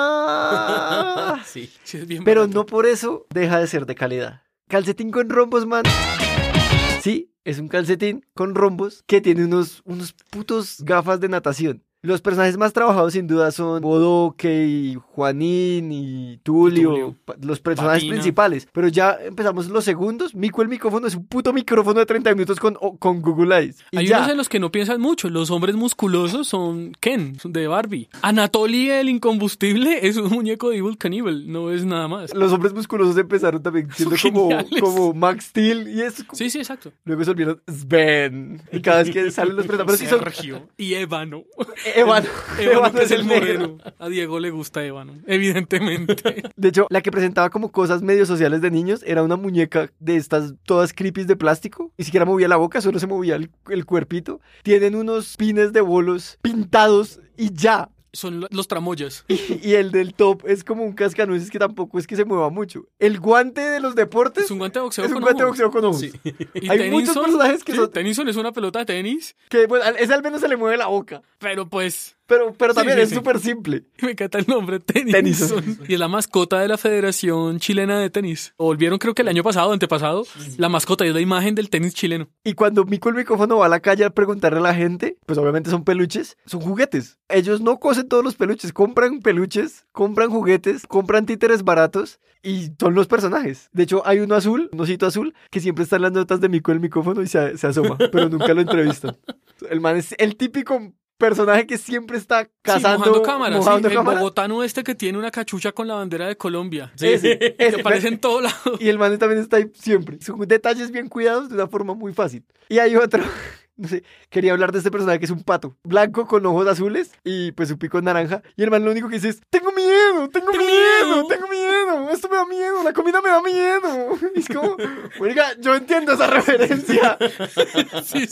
barata! Sí. Sí, es bien Pero barato. no por eso deja de ser de calidad. Calcetín con rombos, man. Sí, es un calcetín con rombos que tiene unos putos gafas de natación. Los personajes más trabajados sin duda son Bodoque y Juanín y Tulio, los personajes Patina. principales. Pero ya empezamos los segundos. Mico el micrófono es un puto micrófono de 30 minutos con Google Eyes. Y Hay ya. unos en los que no piensan mucho. Los hombres musculosos son Ken, son de Barbie. Anatoly el incombustible es un muñeco de Evel Knievel, no es nada más. Los hombres musculosos empezaron también siendo Son geniales. como Max Steel y eso. Sí, sí, exacto. Luego se volvieron Sven. Y cada vez que salen los personajes. Pero sí son Sergio y Ébano. Ébano. Ébano que es el negro. moreno. A Diego le gusta Ébano, evidentemente. De hecho, la que presentaba como cosas medio sociales de niños era una muñeca de estas todas creepy de plástico. Ni siquiera movía la boca, solo se movía el cuerpito. Tienen unos pines de bolos pintados y ya. Son los tramoyas. Y el del top es como un cascanueces que tampoco es que se mueva mucho. El guante de los deportes Es un guante de boxeo es un con guante de ojos. boxeo con ojos. Sí. Y Hay muchos personajes que son... Tennyson es una pelota de tenis, Que pues, ese al menos se le mueve la boca. pero pues Pero también sí, es sí. súper simple. Me encanta el nombre, Tennyson. Tennyson. Y es la mascota de la Federación Chilena de Tenis. O volvieron creo que el año pasado, antepasado, la mascota y es la imagen del tenis chileno. Y cuando Mico el micrófono va a la calle a preguntarle a la gente, pues obviamente son peluches, son juguetes. Ellos no cosen todos los peluches, compran peluches, compran juguetes, compran títeres baratos y son los personajes. De hecho, hay uno azul, un osito azul, que siempre está en las notas de Mico el micrófono y se asoma, pero nunca lo entrevistan. El man es el típico personaje que siempre está cazando, mojando cámaras. mojando El cámara. bogotano que tiene una cachucha con la bandera de Colombia. Ese, Que aparece en todo lado. Y el man también está ahí siempre. Son detalles bien cuidados de una forma muy fácil. Y hay otro, no sé, quería hablar de este personaje que es un pato, blanco con ojos azules y pues su pico es naranja. Y el man lo único que dice es, tengo miedo, esto me da miedo, la comida me da miedo. Y es como, oiga, yo entiendo esa referencia. Sí.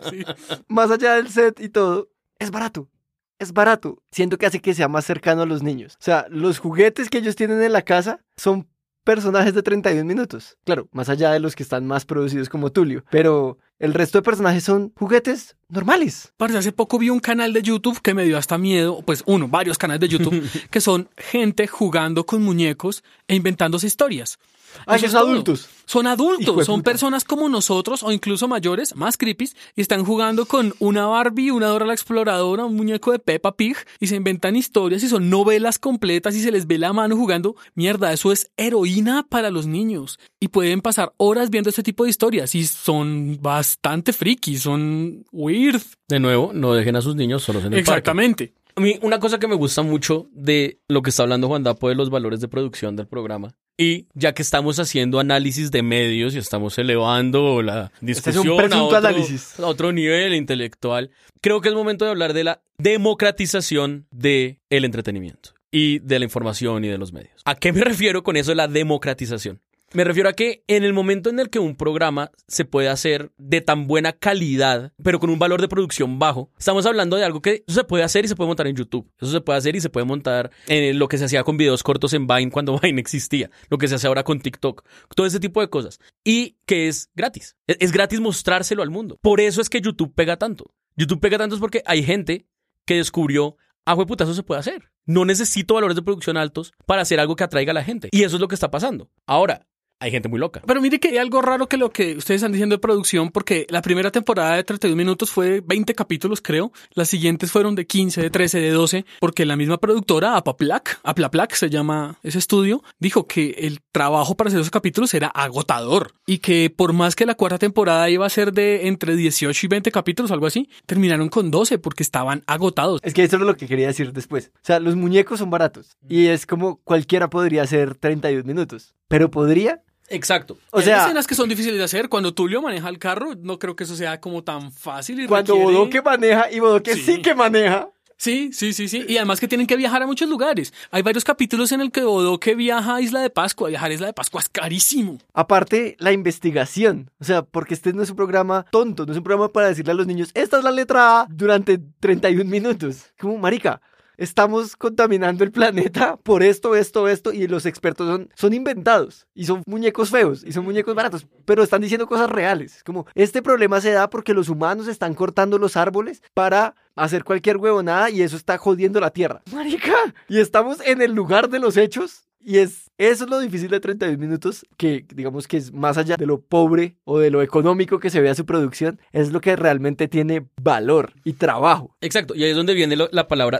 Más allá del set y todo, es barato. Es barato. Siento que hace que sea más cercano a los niños. O sea, los juguetes que ellos tienen en la casa son personajes de 31 minutos. Claro, más allá de los que están más producidos como Tulio. Pero el resto de personajes son juguetes normales. Parce, hace poco vi un canal de YouTube que me dio hasta miedo, pues varios canales de YouTube, que son gente jugando con muñecos e inventándose historias. Ah, Eso esos es todo. adultos. Son Hijo adultos, de son puta. personas como nosotros o incluso mayores, más creepies, y están jugando con una Barbie, una Dora la Exploradora, un muñeco de Peppa Pig y se inventan historias y son novelas completas y se les ve la mano jugando. Mierda, eso es heroína para los niños y pueden pasar horas viendo este tipo de historias y son bastante friki, son weird. De nuevo, no dejen a sus niños solos en el parque. Exactamente. A mí, una cosa que me gusta mucho de lo que está hablando Juan Dapo de los valores de producción del programa, y ya que estamos haciendo análisis de medios y estamos elevando la Este es discusión un presunto análisis. a otro nivel intelectual, creo que es momento de hablar de la democratización del entretenimiento y de la información y de los medios. ¿A qué me refiero con eso de la democratización? Me refiero a que en el momento en el que un programa se puede hacer de tan buena calidad, pero con un valor de producción bajo, estamos hablando de algo que eso se puede hacer y se puede montar en YouTube. Eso se puede hacer y se puede montar en lo que se hacía con videos cortos en Vine cuando Vine existía, lo que se hace ahora con TikTok, todo ese tipo de cosas. Y que es gratis. Es gratis mostrárselo al mundo. Por eso es que YouTube pega tanto. YouTube pega tanto es porque hay gente que descubrió, jueputa, eso se puede hacer. No necesito valores de producción altos para hacer algo que atraiga a la gente. Y eso es lo que está pasando. Ahora, hay gente muy loca. Pero mire que hay algo raro que lo que ustedes están diciendo de producción, porque la primera temporada de 31 minutos fue de 20 capítulos, creo. Las siguientes fueron de 15, de 13, de 12, porque la misma productora, Aplaplac se llama ese estudio, dijo que el trabajo para hacer esos capítulos era agotador y que por más que la cuarta temporada iba a ser de entre 18 y 20 capítulos, algo así, terminaron con 12 porque estaban agotados. Es que eso es lo que quería decir después. O sea, los muñecos son baratos y es como cualquiera podría hacer 31 minutos. Pero podría. Exacto. O Hay sea, escenas que son difíciles de hacer. Cuando Tulio maneja el carro, no creo que eso sea como tan fácil. Y cuando requiere... Bodoque maneja y Bodoque sí que maneja. Sí. Y además que tienen que viajar a muchos lugares. Hay varios capítulos en el que Bodoque viaja a Isla de Pascua. Viajar a Isla de Pascua es carísimo. Aparte, la investigación. O sea, porque este no es un programa tonto, no es un programa para decirle a los niños, esta es la letra A durante 31 minutos. Como, marica, estamos contaminando el planeta por esto, y los expertos son inventados, y son muñecos feos, y son muñecos baratos, pero están diciendo cosas reales, como, este problema se da porque los humanos están cortando los árboles para hacer cualquier huevonada, y eso está jodiendo la tierra. Marica, y estamos en el lugar de los hechos, y eso es lo difícil de 31 minutos, que digamos que es más allá de lo pobre o de lo económico que se vea su producción, es lo que realmente tiene valor y trabajo. Exacto. Y ahí es donde viene la palabra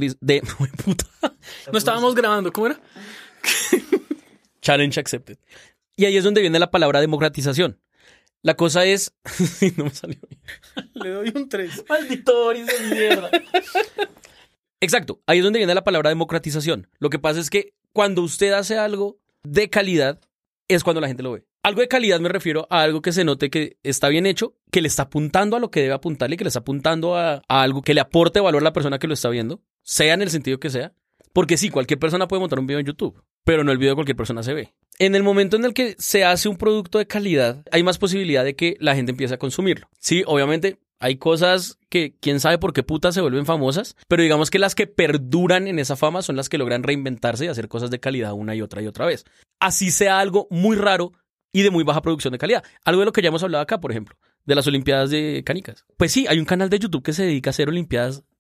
No estábamos grabando, ¿cómo era? Challenge accepted. Y ahí es donde viene la palabra democratización. La cosa es... no me salió bien. Le doy un 3. Maldito Boris de mierda. Exacto. Ahí es donde viene la palabra democratización. Lo que pasa es que cuando usted hace algo de calidad, es cuando la gente lo ve. Algo de calidad me refiero a algo que se note que está bien hecho, que le está apuntando a lo que debe apuntarle y que le está apuntando a algo que le aporte valor a la persona que lo está viendo, sea en el sentido que sea. Porque sí, cualquier persona puede montar un video en YouTube, pero no el video de cualquier persona se ve. En el momento en el que se hace un producto de calidad, hay más posibilidad de que la gente empiece a consumirlo. Sí, obviamente hay cosas que quién sabe por qué putas se vuelven famosas, pero digamos que las que perduran en esa fama son las que logran reinventarse y hacer cosas de calidad una y otra vez. Así sea algo muy raro y de muy baja producción de calidad. Algo de lo que ya hemos hablado acá, por ejemplo, de las Olimpiadas de Canicas. Pues sí, hay un canal de YouTube que se dedica a hacer Olimpiadas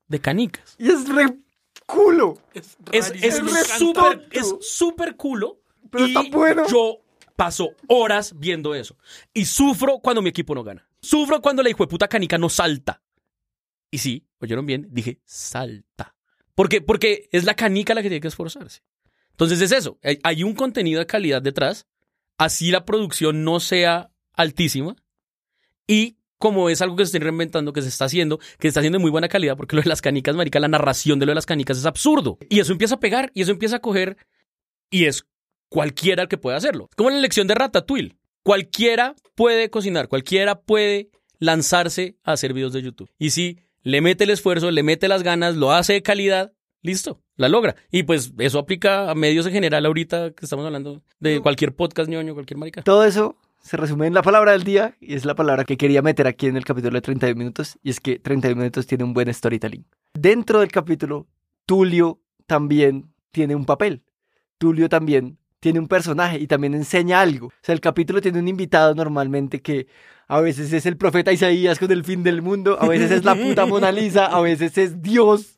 de canicas. Y es re culo. Es rarísimo. súper culo. Pero y está bueno. Yo paso horas viendo eso. Y sufro cuando mi equipo no gana. Sufro cuando la hijueputa canica no salta. Y sí, oyeron bien, dije salta. Porque es la canica la que tiene que esforzarse. Entonces es eso. Hay un contenido de calidad detrás. Así la producción no sea altísima. Y como es algo que se está reinventando, que se está haciendo, que se está haciendo de muy buena calidad, porque lo de las canicas, marica, la narración de lo de las canicas es absurdo. Y eso empieza a pegar, y eso empieza a coger, y es cualquiera el que puede hacerlo. Es como la elección de Ratatouille. Cualquiera puede cocinar, cualquiera puede lanzarse a hacer videos de YouTube. Y si le mete el esfuerzo, le mete las ganas, lo hace de calidad, listo, la logra. Y pues eso aplica a medios en general ahorita que estamos hablando de cualquier podcast ñoño, cualquier marica. Todo eso se resume en la palabra del día y es la palabra que quería meter aquí en el capítulo de 31 minutos y es que 31 minutos tiene un buen storytelling. Dentro del capítulo, Tulio también tiene un papel. Tulio también tiene un personaje y también enseña algo. O sea, el capítulo tiene un invitado normalmente que a veces es el profeta Isaías con el fin del mundo, a veces es la puta Mona Lisa, a veces es Dios.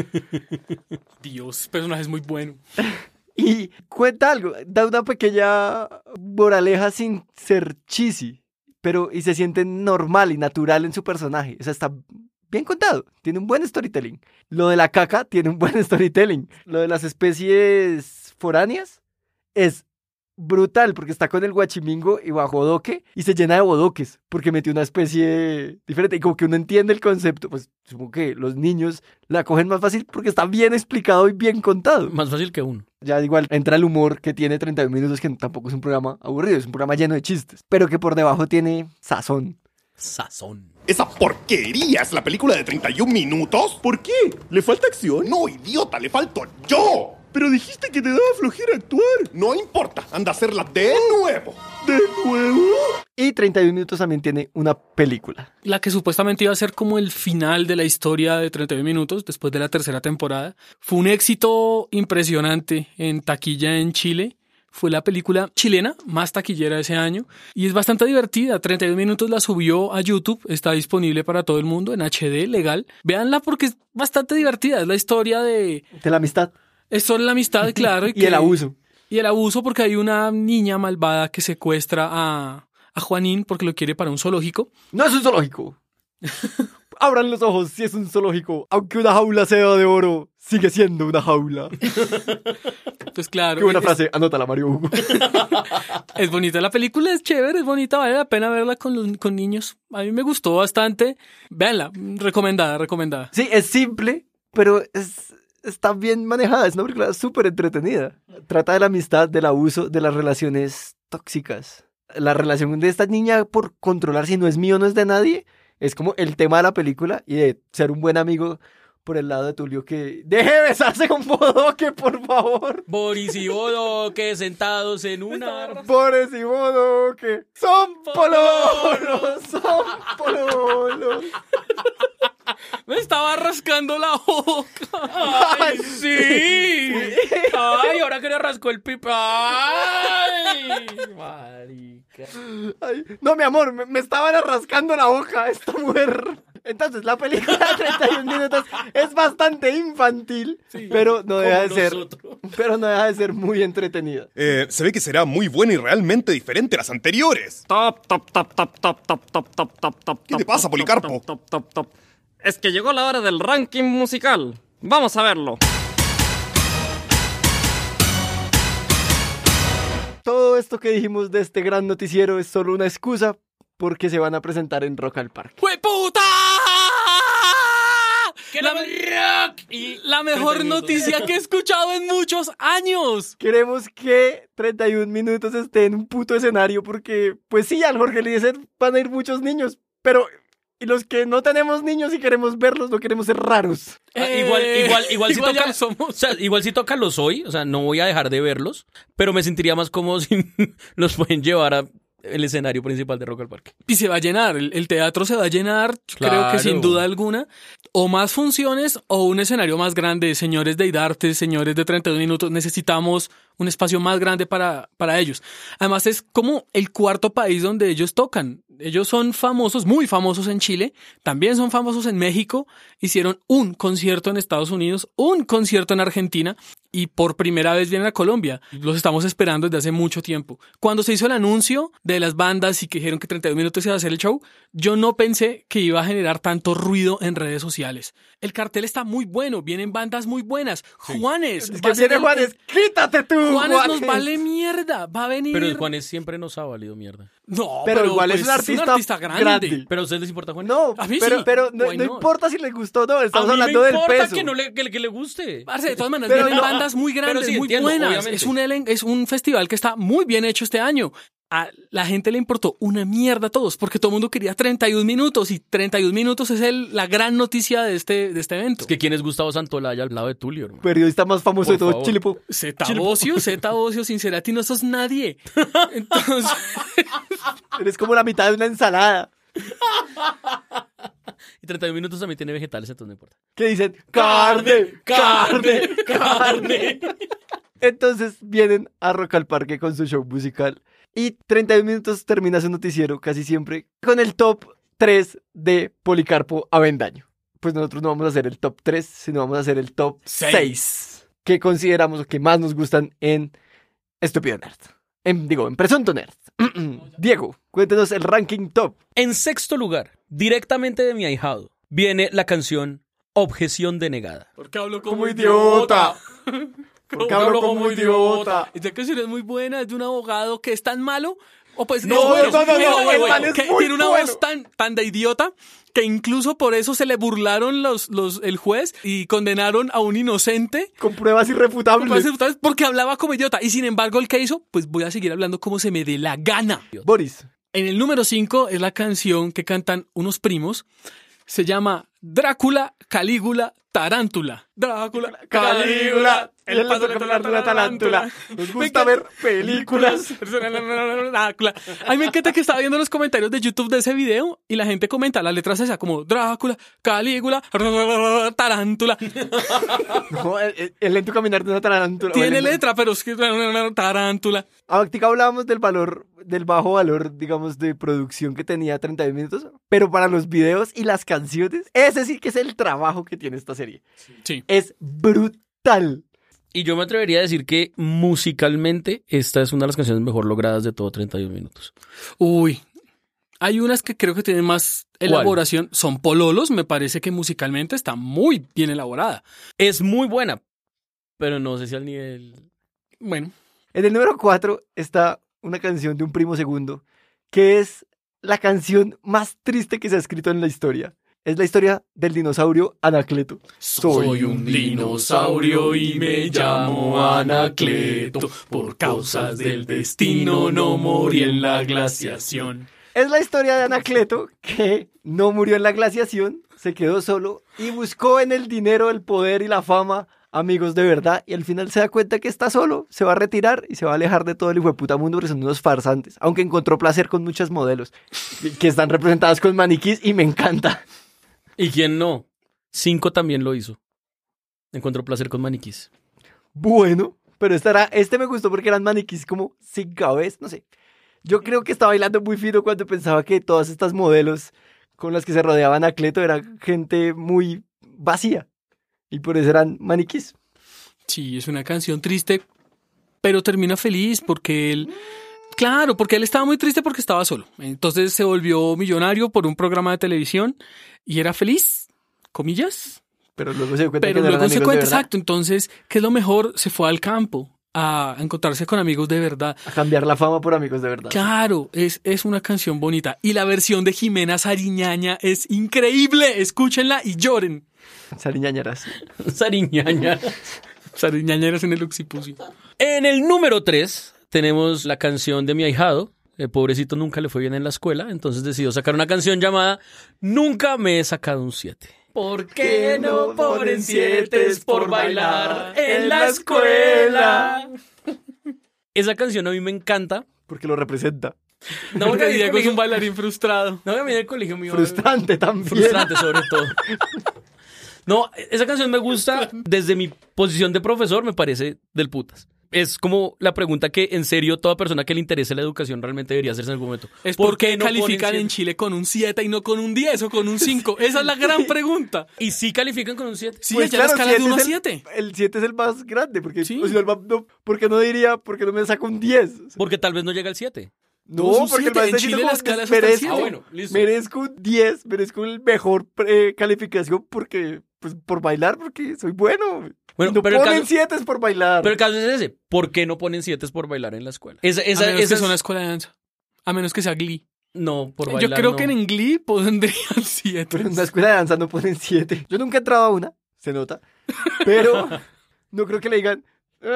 Dios, personaje es muy bueno. Y cuenta algo, da una pequeña moraleja sin ser cheesy, pero y se siente normal y natural en su personaje. O sea, está bien contado, tiene un buen storytelling. Lo de la caca tiene un buen storytelling. Lo de las especies foráneas es brutal porque está con el guachimingo y bajo bodoque y se llena de bodoques porque metió una especie diferente y como que uno entiende el concepto, pues supongo que los niños la cogen más fácil porque está bien explicado y bien contado. Más fácil que uno. Ya igual entra el humor que tiene 31 minutos, que tampoco es un programa aburrido, es un programa lleno de chistes, pero que por debajo tiene sazón. Sazón. ¿Esa porquería es la película de 31 minutos? ¿Por qué? ¿Le falta acción? No, idiota, le falto yo. Pero dijiste que te daba flojera actuar. No importa, anda a hacerla de nuevo. ¿De nuevo? Y 31 minutos también tiene una película. La que supuestamente iba a ser como el final de la historia de 31 minutos después de la tercera temporada. Fue un éxito impresionante en taquilla en Chile. Fue la película chilena más taquillera de ese año y es bastante divertida. 31 minutos la subió a YouTube, está disponible para todo el mundo en HD, legal. Véanla porque es bastante divertida. Es la historia de la amistad. Es sobre la amistad, claro. Y el abuso. Y el abuso porque hay una niña malvada que secuestra a Juanín porque lo quiere para un zoológico. No es un zoológico. Abran los ojos si es un zoológico. Aunque una jaula sea de oro, sigue siendo una jaula. Pues claro. Qué buena frase, anótala, Mario Hugo. Es bonita la película, es chévere, es bonita, vale la pena verla con niños. A mí me gustó bastante. Véanla, recomendada. Sí, es simple, pero está bien manejada. Es una película súper entretenida. Trata de la amistad, del abuso, de las relaciones tóxicas. La relación de esta niña por controlar si no es mío, no es de nadie. Es como el tema de la película y de ser un buen amigo por el lado de Tulio que deje de besarse con Bodoque, por favor. Boris y Bodoque sentados en un árbol. Boris y Bodoque son pololos, son pololos. Me estaba rascando la boca. ¡Ay, sí! ¡Ay, ahora que le rascó el pipa! ¡Ay! Marica. Ay, no, mi amor, me estaban rascando la boca esta mujer. Entonces, la película de 31 minutos es bastante infantil, sí, pero no deja de ser muy entretenida. Se ve que será muy buena y realmente diferente a las anteriores. ¿Qué te pasa, Policarpo? Es que llegó la hora del ranking musical. Vamos a verlo. Todo esto que dijimos de este gran noticiero es solo una excusa porque se van a presentar en Rock al Parque. ¡Hueputa! La mejor noticia que he escuchado en muchos años. Queremos que 31 minutos esté en un puto escenario porque, pues sí, al Jorge Eliezer van a ir muchos niños, pero... Y los que no tenemos niños y queremos verlos, no queremos ser raros. Igual si toca, somos. O sea, igual si toca los hoy, o sea, no voy a dejar de verlos, pero me sentiría más cómodo si los pueden llevar a el escenario principal de Rock al Parque. Y se va a llenar, el teatro se va a llenar, claro. Creo que sin duda alguna, o más funciones o un escenario más grande. Señores de Idarte, señores de 31 minutos, necesitamos un espacio más grande para ellos. Además es como el cuarto país donde ellos tocan. Ellos son famosos, muy famosos en Chile, también son famosos en México, hicieron un concierto en Estados Unidos, un concierto en Argentina y por primera vez vienen a Colombia. Los estamos esperando desde hace mucho tiempo. Cuando se hizo el anuncio de las bandas y que dijeron que 32 minutos iba a hacer el show, yo no pensé que iba a generar tanto ruido en redes sociales. El cartel está muy bueno, vienen bandas muy buenas. Sí. Juanes. Es que viene Juanes, quítate tú, Juanes. Juanes nos vale mierda, va a venir. Pero el Juanes siempre nos ha valido mierda. No, pero igual pues, es un artista grande. ¿Pero a ustedes les importa Juanes? No, a mí pero, sí. pero no importa si les gustó o no, estamos hablando del peso. A mí me importa que le guste. Parce, de todas maneras, vienen bandas muy grandes, sí, muy entiendo, buenas. Es un festival que está muy bien hecho este año. A la gente le importó una mierda a todos, porque todo el mundo quería 31 minutos, y 31 minutos es la gran noticia de este evento. Es que ¿quién es Gustavo Santolaya al lado de Tulio, hermano? Periodista más famoso de todo Chile. Zeta Bocio, Sincerati, no sos nadie. Entonces... Eres como la mitad de una ensalada. Y 31 minutos también tiene vegetales, entonces no importa. ¿Qué dicen? ¡Carne! Entonces vienen a Rock al Parque con su show musical. Y 31 minutos termina su noticiero, casi siempre, con el top 3 de Policarpo Avendaño. Pues nosotros no vamos a hacer el top 3, sino vamos a hacer el top 6. Que consideramos que más nos gustan en Estúpido Nerd. En Presunto Nerd. Diego, cuéntenos el ranking top. En sexto lugar, directamente de mi ahijado, viene la canción Objeción denegada. Porque hablo como idiota. Porque hablo como idiota. Esta canción es muy buena, es de un abogado que es tan malo. O pues no, es bueno, no, que tiene una voz tan de idiota que incluso por eso se le burlaron el juez y condenaron a un inocente. Con pruebas irrefutables. Porque hablaba como idiota. Y sin embargo, ¿el que hizo? Pues voy a seguir hablando como se me dé la gana. Boris. En el número 5 es la canción que cantan unos primos. Se llama Drácula, Calígula, Tarántula. Drácula, Calígula, el paso de la tarántula. Nos gusta ver películas. Drácula. A mí me encanta que estaba viendo los comentarios de YouTube de ese video y la gente comenta las letras esas como Drácula, Calígula, Tarántula. No, el lento caminar de una tarántula. Tiene letra, pero es que tarántula. Ahorita hablábamos del bajo valor, digamos, de producción que tenía 32 minutos, pero para los videos y las canciones, ese sí que es el trabajo que tiene esta serie. Sí. Es brutal. Y yo me atrevería a decir que musicalmente esta es una de las canciones mejor logradas de todo 31 minutos. Uy, hay unas que creo que tienen más elaboración. ¿Cuál? Son Pololos, me parece que musicalmente está muy bien elaborada. Es muy buena, pero no sé si al nivel... Bueno. En el número 4 está una canción de un primo segundo, que es la canción más triste que se ha escrito en la historia. Es la historia del dinosaurio Anacleto. Soy un dinosaurio y me llamo Anacleto. Por causas del destino no morí en la glaciación. Es la historia de Anacleto que no murió en la glaciación, se quedó solo y buscó en el dinero, el poder y la fama amigos de verdad, y al final se da cuenta que está solo, se va a retirar y se va a alejar de todo el hijueputa mundo porque son unos farsantes, aunque encontró placer con muchas modelos que están representadas con maniquís y me encanta. ¿Y quién no? 5 también lo hizo. Encontró placer con maniquís. Bueno, pero este me gustó porque eran maniquís como sin cabeza, no sé. Yo creo que estaba bailando muy fino cuando pensaba que todas estas modelos con las que se rodeaban Anacleto eran gente muy vacía. Y por eso eran maniquís. Sí, es una canción triste, pero termina feliz porque él... Claro, porque él estaba muy triste porque estaba solo. Entonces se volvió millonario por un programa de televisión y era feliz, comillas. Pero luego se dio cuenta que no eran amigos de verdad. Exacto. Entonces, ¿qué es lo mejor? Se fue al campo a encontrarse con amigos de verdad. A cambiar la fama por amigos de verdad. Claro, es una canción bonita. Y la versión de Jimena Sariñaña es increíble. Escúchenla y lloren. Sariñañeras. Sariñañeras en el occipucio. En el número 3 tenemos la canción de mi ahijado. El pobrecito nunca le fue bien en la escuela, entonces decidió sacar una canción llamada Nunca me he sacado un 7. ¿Por qué no ponen 7 por bailar en la escuela? Esa canción a mí me encanta. Porque lo representa. No, porque Diego es un bailarín frustrado. No, a mí en el colegio me iba... Frustrante también. Frustrante sobre todo. No, esa canción me gusta desde mi posición de profesor, me parece del putas. es como la pregunta que en serio toda persona que le interese la educación realmente debería hacerse en algún momento. Es ¿por qué no califican ponen en Chile con un 7 y no con un 10 o con un 5? Esa es la gran pregunta. ¿Y sí califican con un 7? Sí, Pues ya la claro, escala de 1 a 7 es 7. El 7 es el más grande, porque Sí. o si no, ¿por qué no diría, por qué no me saco un 10? Porque tal vez no llega al 7. No, No, es un porque el 7, man en está Chile diciendo la como escala que es hasta el merezco, 7. Ah, bueno, listo. merezco un 10, merezco el mejor calificación porque, pues, por bailar, porque soy bueno. Bueno, Y no pero el ponen caso- 7 por bailar. Pero el caso es ese. ¿Por qué no ponen 7 por bailar en la escuela? A menos que esa sea una es- escuela de danza. A menos que sea Glee. No, por Yo bailar creo no. que en Glee pondrían 7. Pero en una escuela de danza no ponen 7. Yo nunca he entrado a una, se nota. Pero no creo que le digan,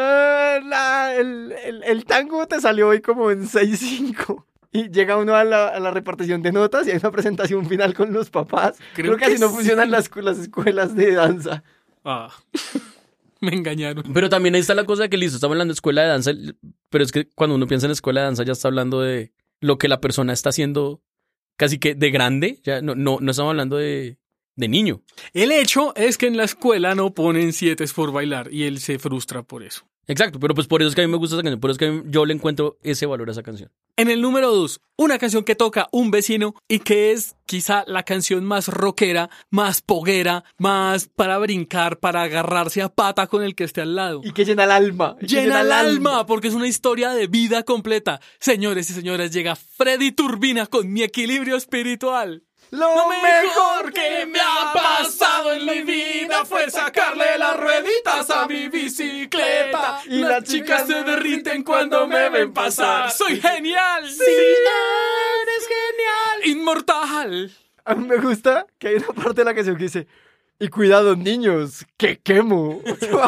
el tango te salió hoy como en 6.5. Y llega uno a la repartición de notas y hay una presentación final con los papás. Creo que así no sí. funcionan las escuelas de danza. Ah, me engañaron. Pero también ahí está la cosa de que listo, estamos hablando de escuela de danza, pero es que cuando uno piensa en escuela de danza ya está hablando de lo que la persona está haciendo casi que de grande, ya no estamos hablando de niño. El hecho es que en la escuela no ponen 7 por bailar y él se frustra por eso. Exacto, pero pues por eso es que a mí me gusta esa canción, por eso es que yo le encuentro ese valor a esa canción. En el número 2, una canción que toca un vecino y que es quizá la canción más rockera, más poguera, más para brincar, para agarrarse a pata con el que esté al lado. Y que llena el alma. y que Llena el alma, porque es una historia de vida completa. Señores y señoras, llega Freddy Turbina con Mi Equilibrio Espiritual. Lo mejor que me ha pasado en mi vida fue sacarle las rueditas a mi bicicleta. Y Las las chicas chicas se derriten cuando me ven pasar. ¡Soy genial! ¡Sí, eres genial! ¡Inmortal! A mí me gusta que hay una parte de la canción que dice, y cuidado niños, que quemo.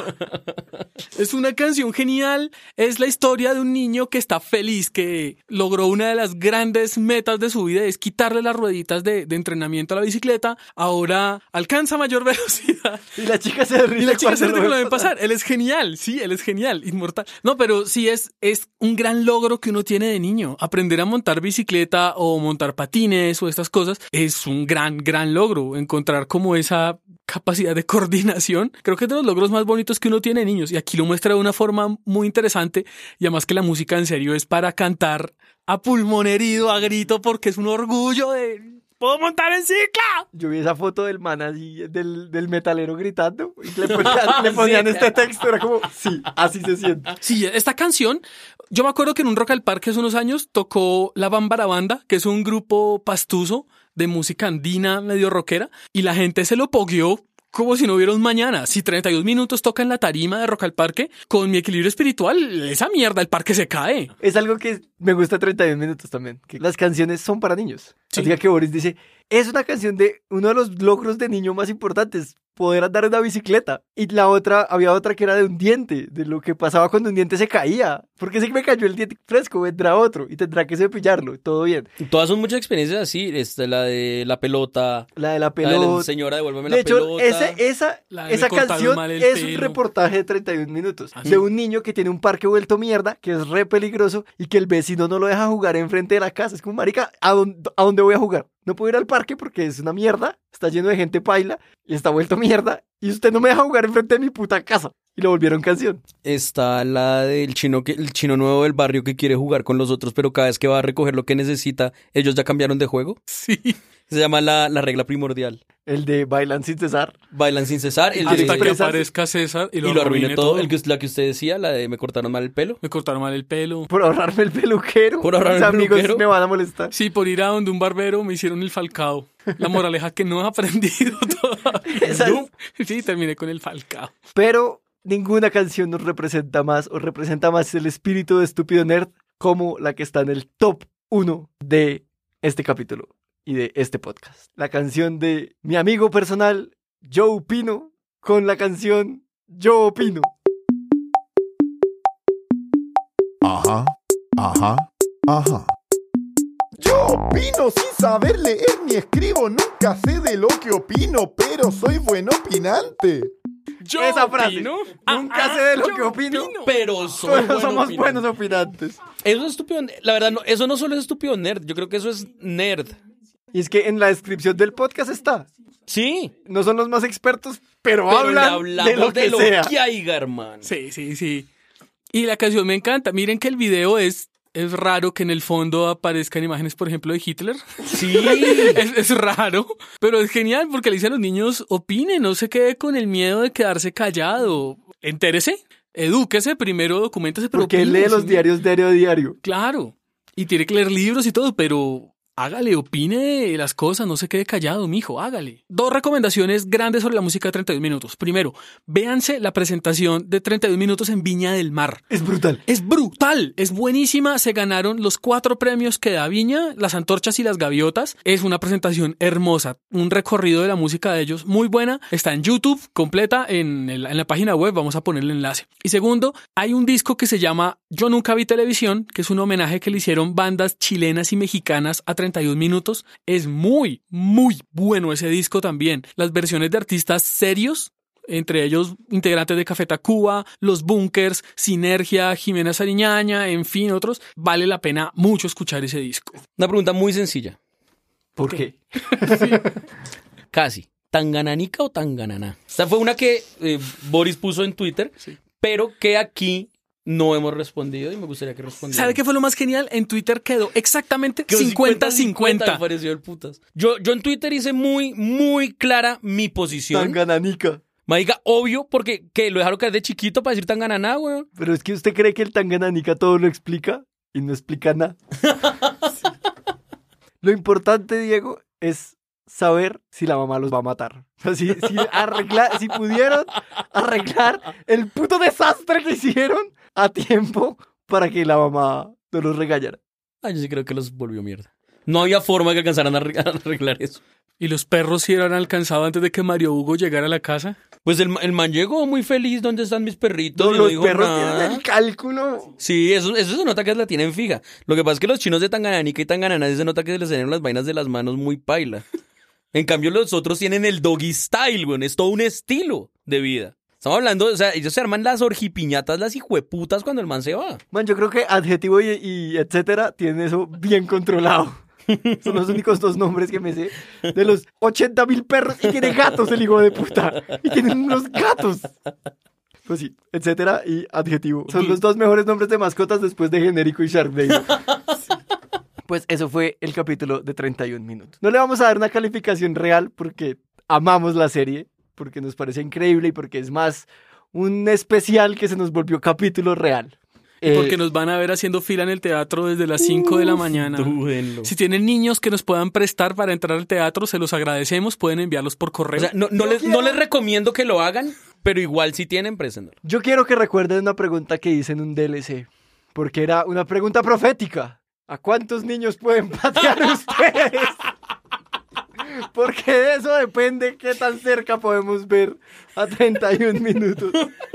Es una canción genial. Es la historia de un niño que está feliz, que logró una de las grandes metas de su vida, es quitarle las rueditas de entrenamiento a la bicicleta. Ahora alcanza mayor velocidad. Y la chica se ríe. Y la chica se cuando ríe que lo ve ven pasar. Él es genial, sí, él es genial, inmortal. No, pero sí es un gran logro que uno tiene de niño. Aprender a montar bicicleta o montar patines o estas cosas es un gran logro. Encontrar como esa capacidad de coordinación, creo que es de los logros más bonitos que uno tiene de niños. Y aquí lo muestra de una forma muy interesante. Y además que la música en serio es para cantar a pulmón herido, a grito, porque es un orgullo de... ¡Puedo montar en cicla! Yo vi esa foto del man así, del metalero gritando, y le ponían este texto, era como, sí, así se siente. Sí, esta canción, yo me acuerdo que en un Rock al Parque hace unos años tocó la Bambara Banda, que es un grupo pastuso de música andina medio rockera, y la gente se lo pogueó como si no hubiera un mañana. Si 32 minutos toca en la tarima de Rock al Parque, con Mi Equilibrio Espiritual, esa mierda, el parque se cae. Es algo que me gusta 31 minutos también, que las canciones son para niños. Sí. Así que Boris dice, es una canción de uno de los logros de niño más importantes, poder andar en una bicicleta. Y la otra, había otra que era de un diente, de lo que pasaba cuando un diente se caía. Porque si me cayó el diente fresco, vendrá otro y tendrá que cepillarlo, todo bien. Todas son muchas experiencias así, la de la pelota, La de la la de pelota. la señora devuélveme De la hecho, pelota. La de esa me cortaron canción mal el es un pelo. reportaje de 31 minutos ¿Ah, sí? de un niño que tiene un parque vuelto mierda, que es re peligroso y que el vecino no lo deja jugar enfrente de la casa. Es como, marica, ¿a dónde voy a jugar? No puedo ir al parque porque es una mierda, está lleno de gente paila y está vuelto mierda y usted no me deja jugar enfrente de mi puta casa. Y lo volvieron canción. Está la del chino el chino nuevo del barrio que quiere jugar con los otros, pero cada vez que va a recoger lo que necesita, ellos ya cambiaron de juego. Sí. Se llama la regla primordial. El de bailan sin cesar. Bailan sin cesar. El Hasta de, que expresarse. aparezca César y y lo arruine todo. La que usted decía, la de me cortaron mal el pelo. Me cortaron mal el pelo. Por ahorrarme el peluquero. Por ahorrarme Mis el amigos peluquero. me van a molestar. Sí, por ir a donde un barbero me hicieron el falcao. La moraleja que no he aprendido todavía. Esa es- Sí, terminé con el falcao. Pero ninguna canción nos representa más o representa más el espíritu de Estúpido Nerd como la que está en el top 1 de este capítulo y de este podcast. La canción de mi amigo personal, Joe Pino, con la canción Yo Opino. Ajá, ajá, ajá. Yo opino sin saber leer ni escribo, nunca sé de lo que opino, pero soy buen opinante. Yo Esa frase. opino. Nunca sé de lo yo que opino. Pero Pero somos buenos opinantes. Eso es estúpido. La verdad, no, eso no solo es estúpido nerd. Yo creo que eso es nerd. Y es que en la descripción del podcast está. Sí. No son los más expertos, pero Pero hablan le hablamos de lo que sea. que haya, hermano. Sí, sí, sí. Y la canción me encanta. Miren que el video es raro que en el fondo aparezcan imágenes, por ejemplo, de Hitler. Sí. Es raro, pero es genial porque le dice a los niños, opinen, no se quede con el miedo de quedarse callado. Entérese, edúquese primero, documéntese, pero Porque él opine, lee los ¿sí? diarios diario a diario. Claro, y tiene que leer libros y todo, pero hágale, opine las cosas, no se quede callado, mijo, hágale. 2 recomendaciones grandes sobre la música de 31 minutos. Primero, véanse la presentación de 31 minutos en Viña del Mar. Es brutal. Es brutal, es buenísima. Se ganaron los 4 premios que da Viña, las antorchas y las gaviotas. Es una presentación hermosa, un recorrido de la música de ellos muy buena. Está en YouTube, completa, en la página web, vamos a poner el enlace. Y segundo, hay un disco que se llama Yo Nunca Vi Televisión, que es un homenaje que le hicieron bandas chilenas y mexicanas a 31 minutos. Es muy, muy bueno ese disco también. Las versiones de artistas serios, entre ellos integrantes de Café Tacuba, Los Bunkers, Sinergia, Jimena Sariñaña, en fin, otros. Vale la pena mucho escuchar ese disco. Una pregunta muy sencilla. ¿Por qué? Casi. ¿Tangananica o Tangananá? Esta fue una que Boris puso en Twitter, pero que aquí no hemos respondido y me gustaría que respondieran. ¿Sabe qué fue lo más genial? En Twitter quedó exactamente 50-50. Me pareció el putas. Yo en Twitter hice muy, muy clara mi posición. Tangananica. Marica, obvio, porque que lo dejaron caer de chiquito para decir Tangananá, weón. Pero es que usted cree que el Tangananica todo lo explica y no explica nada. Sí. Lo importante, Diego, es saber si la mamá los va a matar. O sea, si pudieron arreglar el puto desastre que hicieron a tiempo para que la mamá no los regañara. Yo sí creo que los volvió mierda. No había forma que alcanzaran a arreglar eso. ¿Y los perros sí eran alcanzados antes de que Mario Hugo llegara a la casa? Pues el man llegó muy feliz. ¿Dónde están mis perritos? No, y no los dijo perros nada. tienen el cálculo. Sí, eso se nota que la tienen fija. Lo que pasa es que los chinos de Tangananica y Tangananá se nota que se les salieron las vainas de las manos muy paila. En cambio, los otros tienen el doggy style, güey. Es todo un estilo de vida. Estamos hablando, o sea, ellos se arman las orgipiñatas, las hijueputas cuando el man se va. Man, yo creo que adjetivo y etcétera tienen eso bien controlado. Son los únicos 2 nombres que me sé de los 80,000 perros. Y tiene gatos el hijo de puta. Y tienen unos gatos. Pues sí, etcétera y adjetivo. Son los 2 mejores nombres de mascotas después de genérico y Sharknado. Sí. Pues eso fue el capítulo de 31 minutos. No le vamos a dar una calificación real porque amamos la serie, porque nos parece increíble y porque es más un especial que se nos volvió capítulo real. Porque nos van a ver haciendo fila en el teatro desde las 5 de la mañana. Dúdenlo. Si tienen niños que nos puedan prestar para entrar al teatro, se los agradecemos. Pueden enviarlos por correo. O sea, no les recomiendo que lo hagan, pero igual si tienen, préstenlo. Yo quiero que recuerden una pregunta que hice en un DLC, porque era una pregunta profética. ¿A cuántos niños pueden patear ustedes? Porque de eso depende qué tan cerca podemos ver a 31 minutos.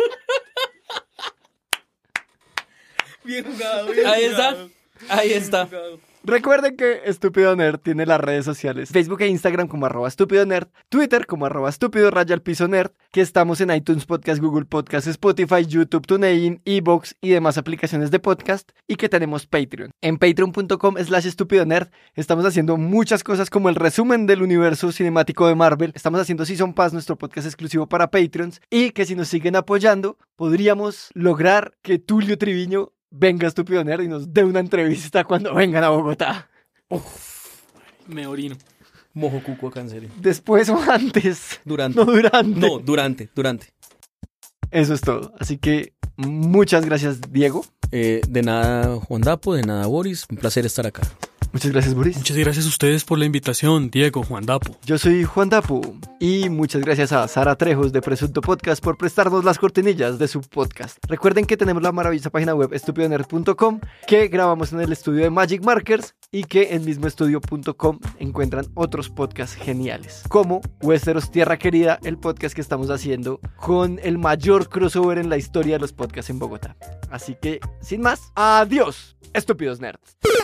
Bien jugado, Ahí está. Recuerden que Estúpido Nerd tiene las redes sociales Facebook e Instagram como @estúpidonerd, Twitter como @estúpido_nerd, que estamos en iTunes Podcast, Google Podcast, Spotify, YouTube, TuneIn, iVoox y demás aplicaciones de podcast, y que tenemos Patreon. En patreon.com/estúpidonerd estamos haciendo muchas cosas como el resumen del universo cinemático de Marvel, estamos haciendo Season Pass, nuestro podcast exclusivo para Patreons, y que si nos siguen apoyando, podríamos lograr que Tulio Triviño venga Estúpido Nerd y nos dé una entrevista cuando vengan a Bogotá. Me orino. Mojo cuco acá, en serio. Después o antes. Durante. No, durante. No, durante. Eso es todo. Así que muchas gracias, Diego. De nada, Juan Dapo, de nada, Boris. Un placer estar acá. Muchas gracias, Boris. Muchas gracias a ustedes por la invitación, Diego, Juan Dapo. Yo soy Juan Dapo y muchas gracias a Sara Trejos de Presunto Podcast por prestarnos las cortinillas de su podcast. Recuerden que tenemos la maravillosa página web estupidonerd.com, que grabamos en el estudio de Magic Markers y que en mismoestudio.com encuentran otros podcasts geniales, como Westeros Tierra Querida, el podcast que estamos haciendo con el mayor crossover en la historia de los podcasts en Bogotá. Así que, sin más, adiós, estúpidos nerds.